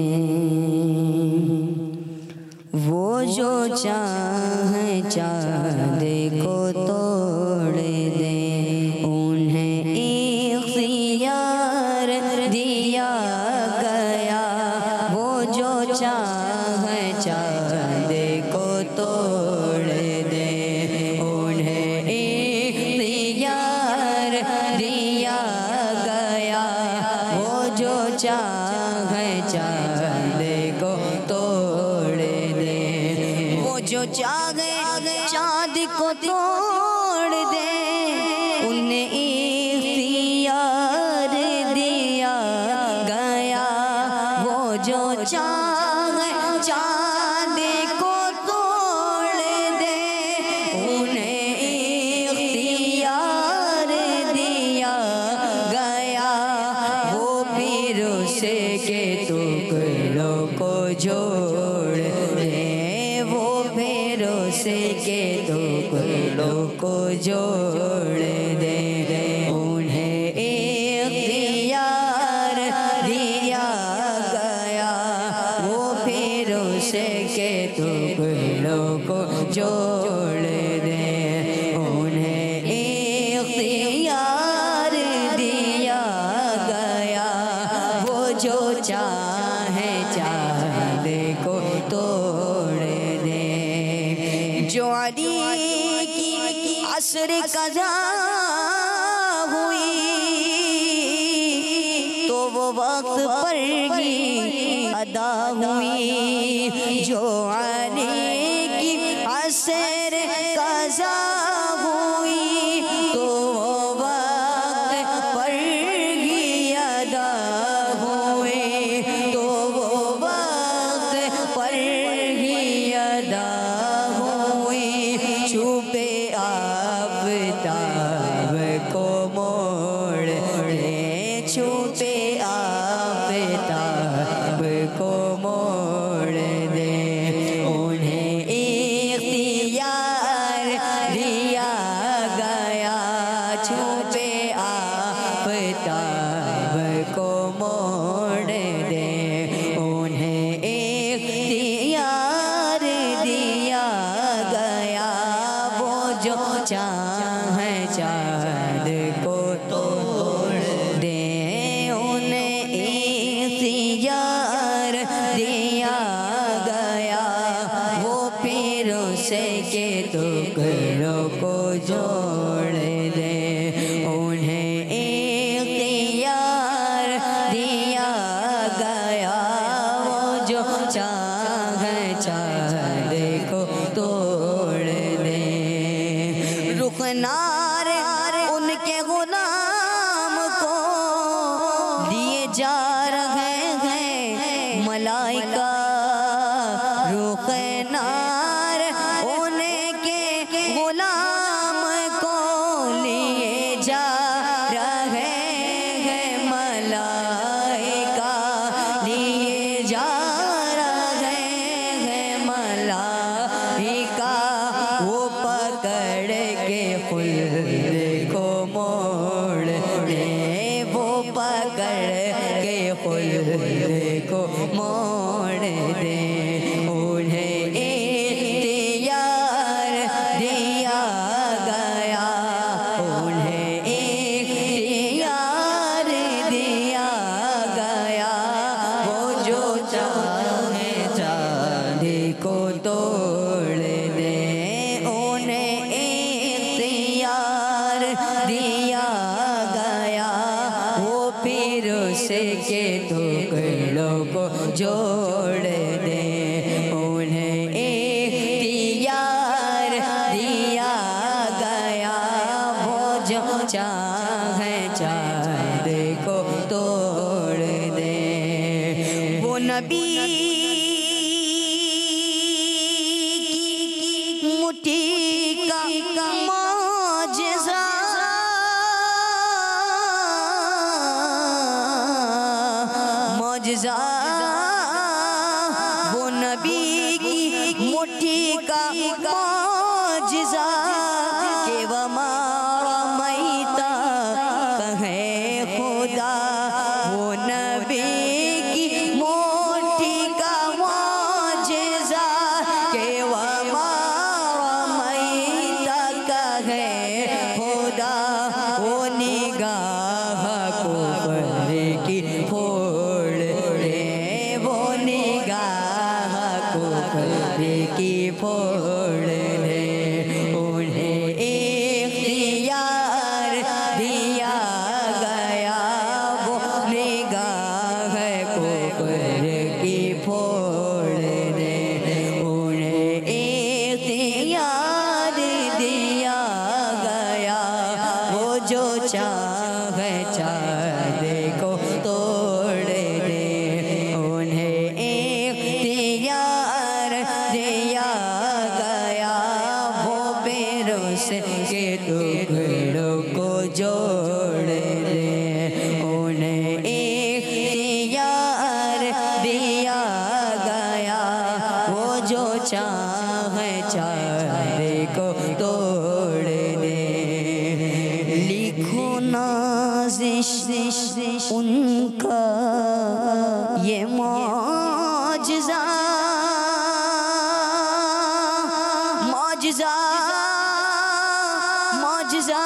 वो जो चाहे चाँद को तोड़ दे, उन्हें इख्तियार दिया गया। वो जो चाहे चाँद को तोड़ दे, उन्हें इख्तियार दिया गया। वो जो चाहे चाँद को तोड़ दे, वो जो चाहे चाँद को तोड़ दे, उन्हें इख्तियार दिया गया। वो जो चाहे चाँद को तोड़ दे, उन्हें इख्तियार दिया गया। वो फिर उसे के टुकड़ों को जोड़ दे, वो फिर उसे के टुकड़ों को जोड़ दे, उन्हें इख्तियार दिया गया। वो फिर उसे के टुकड़ों को जोड़ दे, उन्हें इख्तियार दिया गया। वो जो चाहे चाँद को तोड़ दे। जो अली की असर कज़ा हुई, तो वो वक्त पर ही अदा हुई। जो अली की असर कज़ा हुई, तो वो वक्त पर ही अदा हुई। तो वो वक्त पर ही अदा हुई। छुपे आफ़ताब को मोड़ दे, छुपे आफ़ताब को मोड़ दे, उन्हें इख्तियार दिया गया। छुपे आफ़ताब को मोड़ दे, उन्हें इख्तियार दिया गया। वो जो चाहे चाँद को तोड़ दे, उन्हें इख्तियार दिया गया। वो फिर उसे के टुकड़ों को जोड़ दे, उन्हें इख्तियार दिया गया। वो जो चाहे चाँद को तोड़ दे। रुखनार उनके गुलाम को लिए जा रहे हैं मलाइका। रुखनार उनके गुलाम को लिए जा रहे हैं मलाइका। लिए जा रहे हैं मलाइका। वो पकड़ के खुद को मोड़ दे, वो पकड़ के खुद को मोड़ दे, उन्हें इख्तियार दिया गया। उन्हें इख्तियार दिया गया। वो जो चाहे चाँद को तोड़ दे, उन्हें इख्तियार दिया गया। वो फिर उसे के टुकड़ों को जोड़ दे, उन्हें इख्तियार दिया गया। वो जो चाहे चाँद को तोड़ दे, नबी की मुट्ठी का मौजज़ा, मौजज़ा वो नबी की मुट्ठी का मौजज़ा के वमारा मैता कहे खुदा, वो नबी की मुट्ठी का मौजज़ा के वमारा मैता कहे खुदा, वो निगाह को पर की फोड़ दे, वो निगाह को पर की फोड़ दे, उन्हें इख्तियार दिया गया, वो निगाह को पर की फोड़ दे, उन्हें इख्तियार दिया गया, वो जो चाहे चाहे को तोड़ दे, उन्हें इख्तियार दिया गया, वो बेरोस के टुकड़ों को जोड़ दे, उन्हें इख्तियार दिया गया, वो जो चाहे चाहे को तोड़ दे। लिखो नाज़िश उनका ये मौजज़ा, मौजज़ा, मौजज़ा,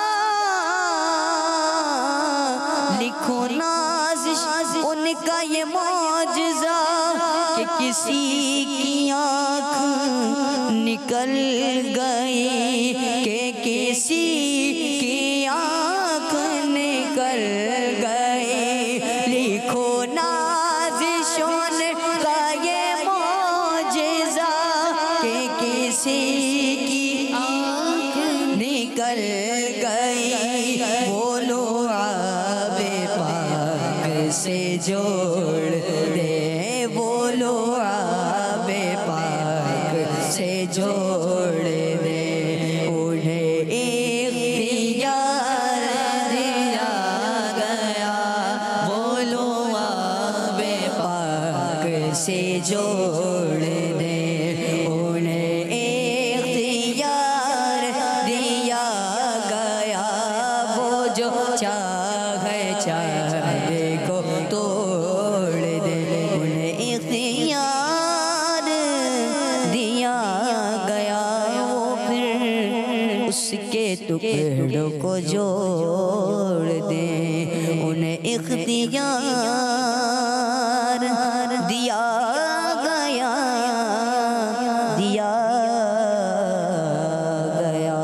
लिखो नाज़िश उनका ये मौजज़ा कि किसी की आँख निकल गई, कि किसी की आँख निकल गई, लिखो नाज़िश उनका ये मौजज़ा कि किसी की आँख निकल गई, बोलो आबे पाक से जोड़ दे, बोलो आबे पाक से जोड़ दे, उन्हें इख्तियार दिया गया, बोलो आबे पाक से जोड़ दे, उन्हें इख्तियार दिया गया, वो जो चाहे चाहे को तोड़ दे, उन्हें इख्तियार दिया गया, वो फिर उसके टुकड़ों को जोड़ दे, उन्हें इख्तियार दिया गया, दिया गया।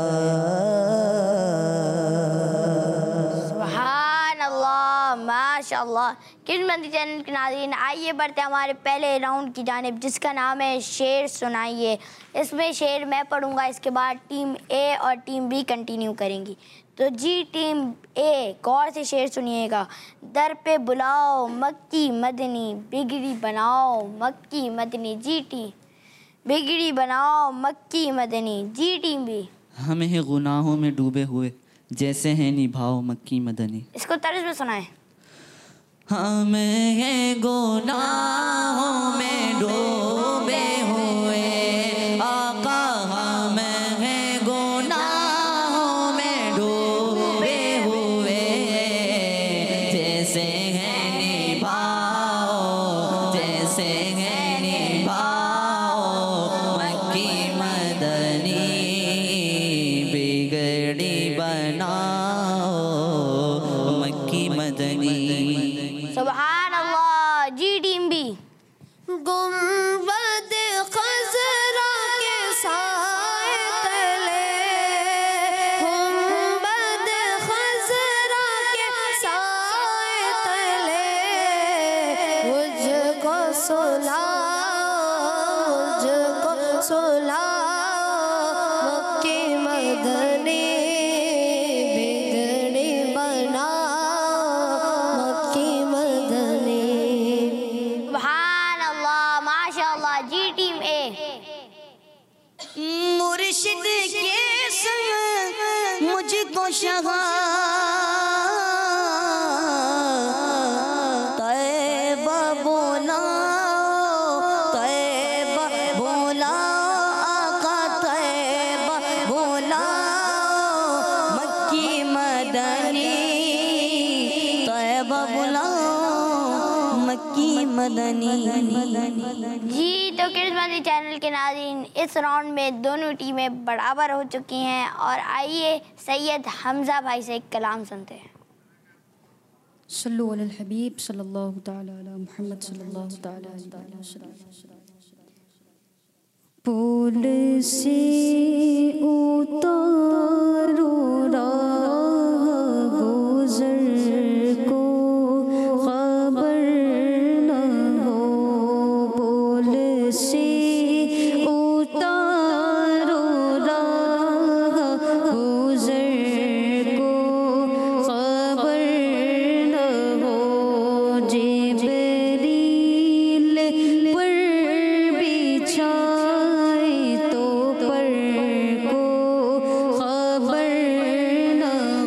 सुभान अल्लाह, माशाअल्लाह। किस्मती चैनल के नाज़रीन, आइए बढ़ते हमारे पहले राउंड की जानिब, जिसका नाम है शेर सुनाइए। इसमें शेर मैं पढ़ूंगा, इसके बाद टीम ए और टीम बी कंटिन्यू करेंगी। तो जी टीम ए, गौर से शेर सुनिएगा। दर पे बुलाओ मक्की मदनी, बिगड़ी बनाओ मक्की मदनी। जी टीम बिगड़ी बनाओ मक्की मदनी। जी टीम बी, हम हैं गुनाहों में डूबे हुए, जैसे हैं निभाओ मक्की मदनी। इसको तर्ज में सुनाए। हम हैं गुनाहों में डूबे हुए, आका हम हैं गुनाहों में डूबे हुए, जैसे हैं निभाओ, जैसे हैं निभाओ मक्की मदनी, बिगड़ी बनाओ मक्की मदनी। सुभान अल्लाह। जी टीम बी, गुंबद खज़रा के साए तले, गुंबद खज़रा के साए तले, मुझको सुलाओ, मुझको सुलाओ मक्की मदनी, बिगड़ी बनाओ मक्की मदनी। सुभान मक्की मदनी। जी तो किस्मती चैनल के नाज़रीन, इस राउंड में दोनों टीमें बराबर हो चुकी हैं और आइए सैयद हमज़ा भाई से एक कलाम सुनते हैं। सल्लु अलल हबीब सल्लल्लाहु तआला अला मुहम्मद सल्लल्लाहु तआला अलैहि वसल्लम। पुल से उतारो राह गुज़र को खबर न हो। पुल से उतारो राह गुज़र को खबर न हो। जिब्रील पर बिछाए तो पर को खबर न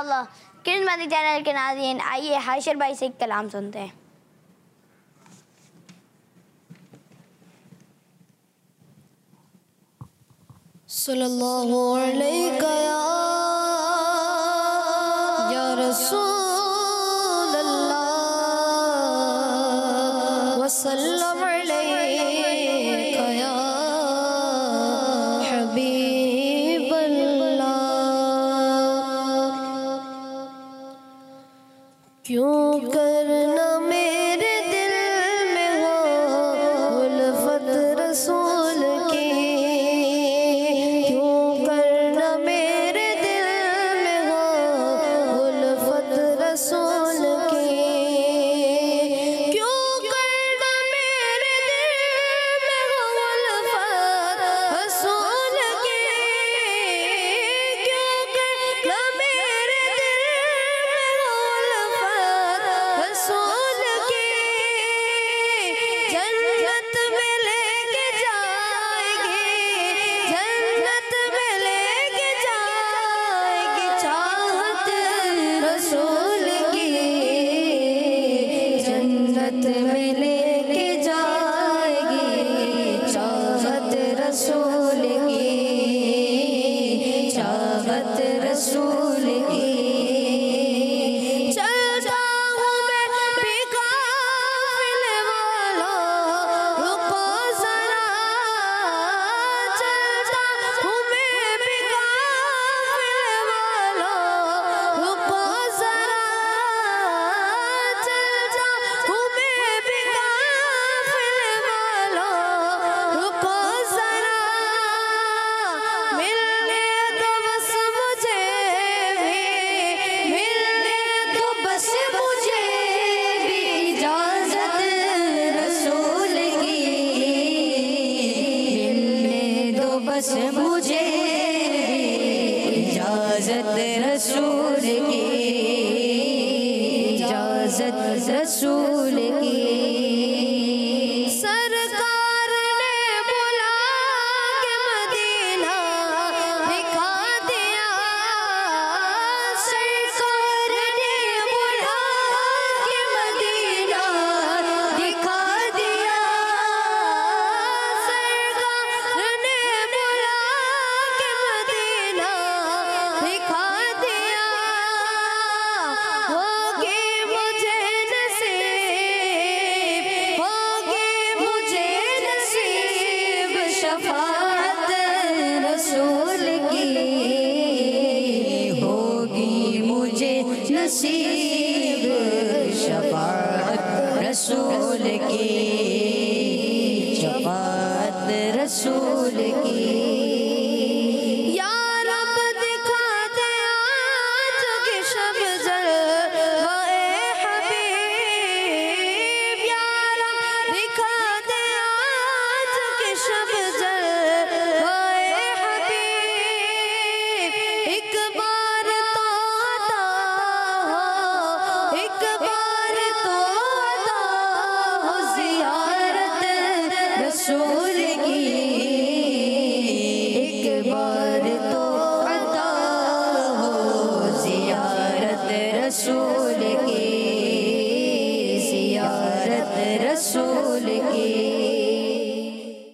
इंशाअल्लाह। किस्मती चैनल के नाज़रीन, आइए हाशिर भाई से एक कलाम सुनते हैं। सल्लल्लाहु अलैका या रसूल अल्लाह वसल्लम अलैका या हबीब अल्लाह। क्यों करना मेरे दिल में हो उल्फत रसूल की, क्यों करना मेरे दिल में हो उल्फत रसूल की, क्यों करना मेरे दिल में हो उल्फत रसूल की, क्यों करना मेरे दिल में हो उल्फत रसूल की। जन्नत में लेके जाएगी, जन्नत में लेके जाएगी चाहत रसूल की, जन्नत में लेके जाएगी चाहत रसूल की, चाहत रसूल की। चलता हूँ मैं भी काफिले वाला, रुको जरा, चलता हूँ मैं भी काफिले वाला, रुको जरा, चलता हूँ मैं भी काफिले वाला, रुको जरा, मिलने दो बस मुझे भी, मिलने दो बस मुझे भी इजाजत रसूल की, मिलने दो बस मुझे भी इजाजत रसूल की, इजाजत रसूल की। सरकार ने बुला के मदीना दिखा दिया, सरकार ने बुला के मदीना दिखा दिया, सरकार ने बुला के मदीना दिखा दिया। होगी मुझे नसीब, होगी मुझे नसीब शफाअत रसूल की, होगी मुझे नसीब शफाअत रसूल की, शफाअत रसूल की। या रब दिखा दे आज के शब जलवाए हबीब, या रब दिखा दे आज के शब जलवाए हबीब। एक बार तो अता हो, एक बार तो अता हो ज़ियारत रसूल की, एक बार तो अता हो ज़ियारत रसूल की, ज़ियारत रसूल की।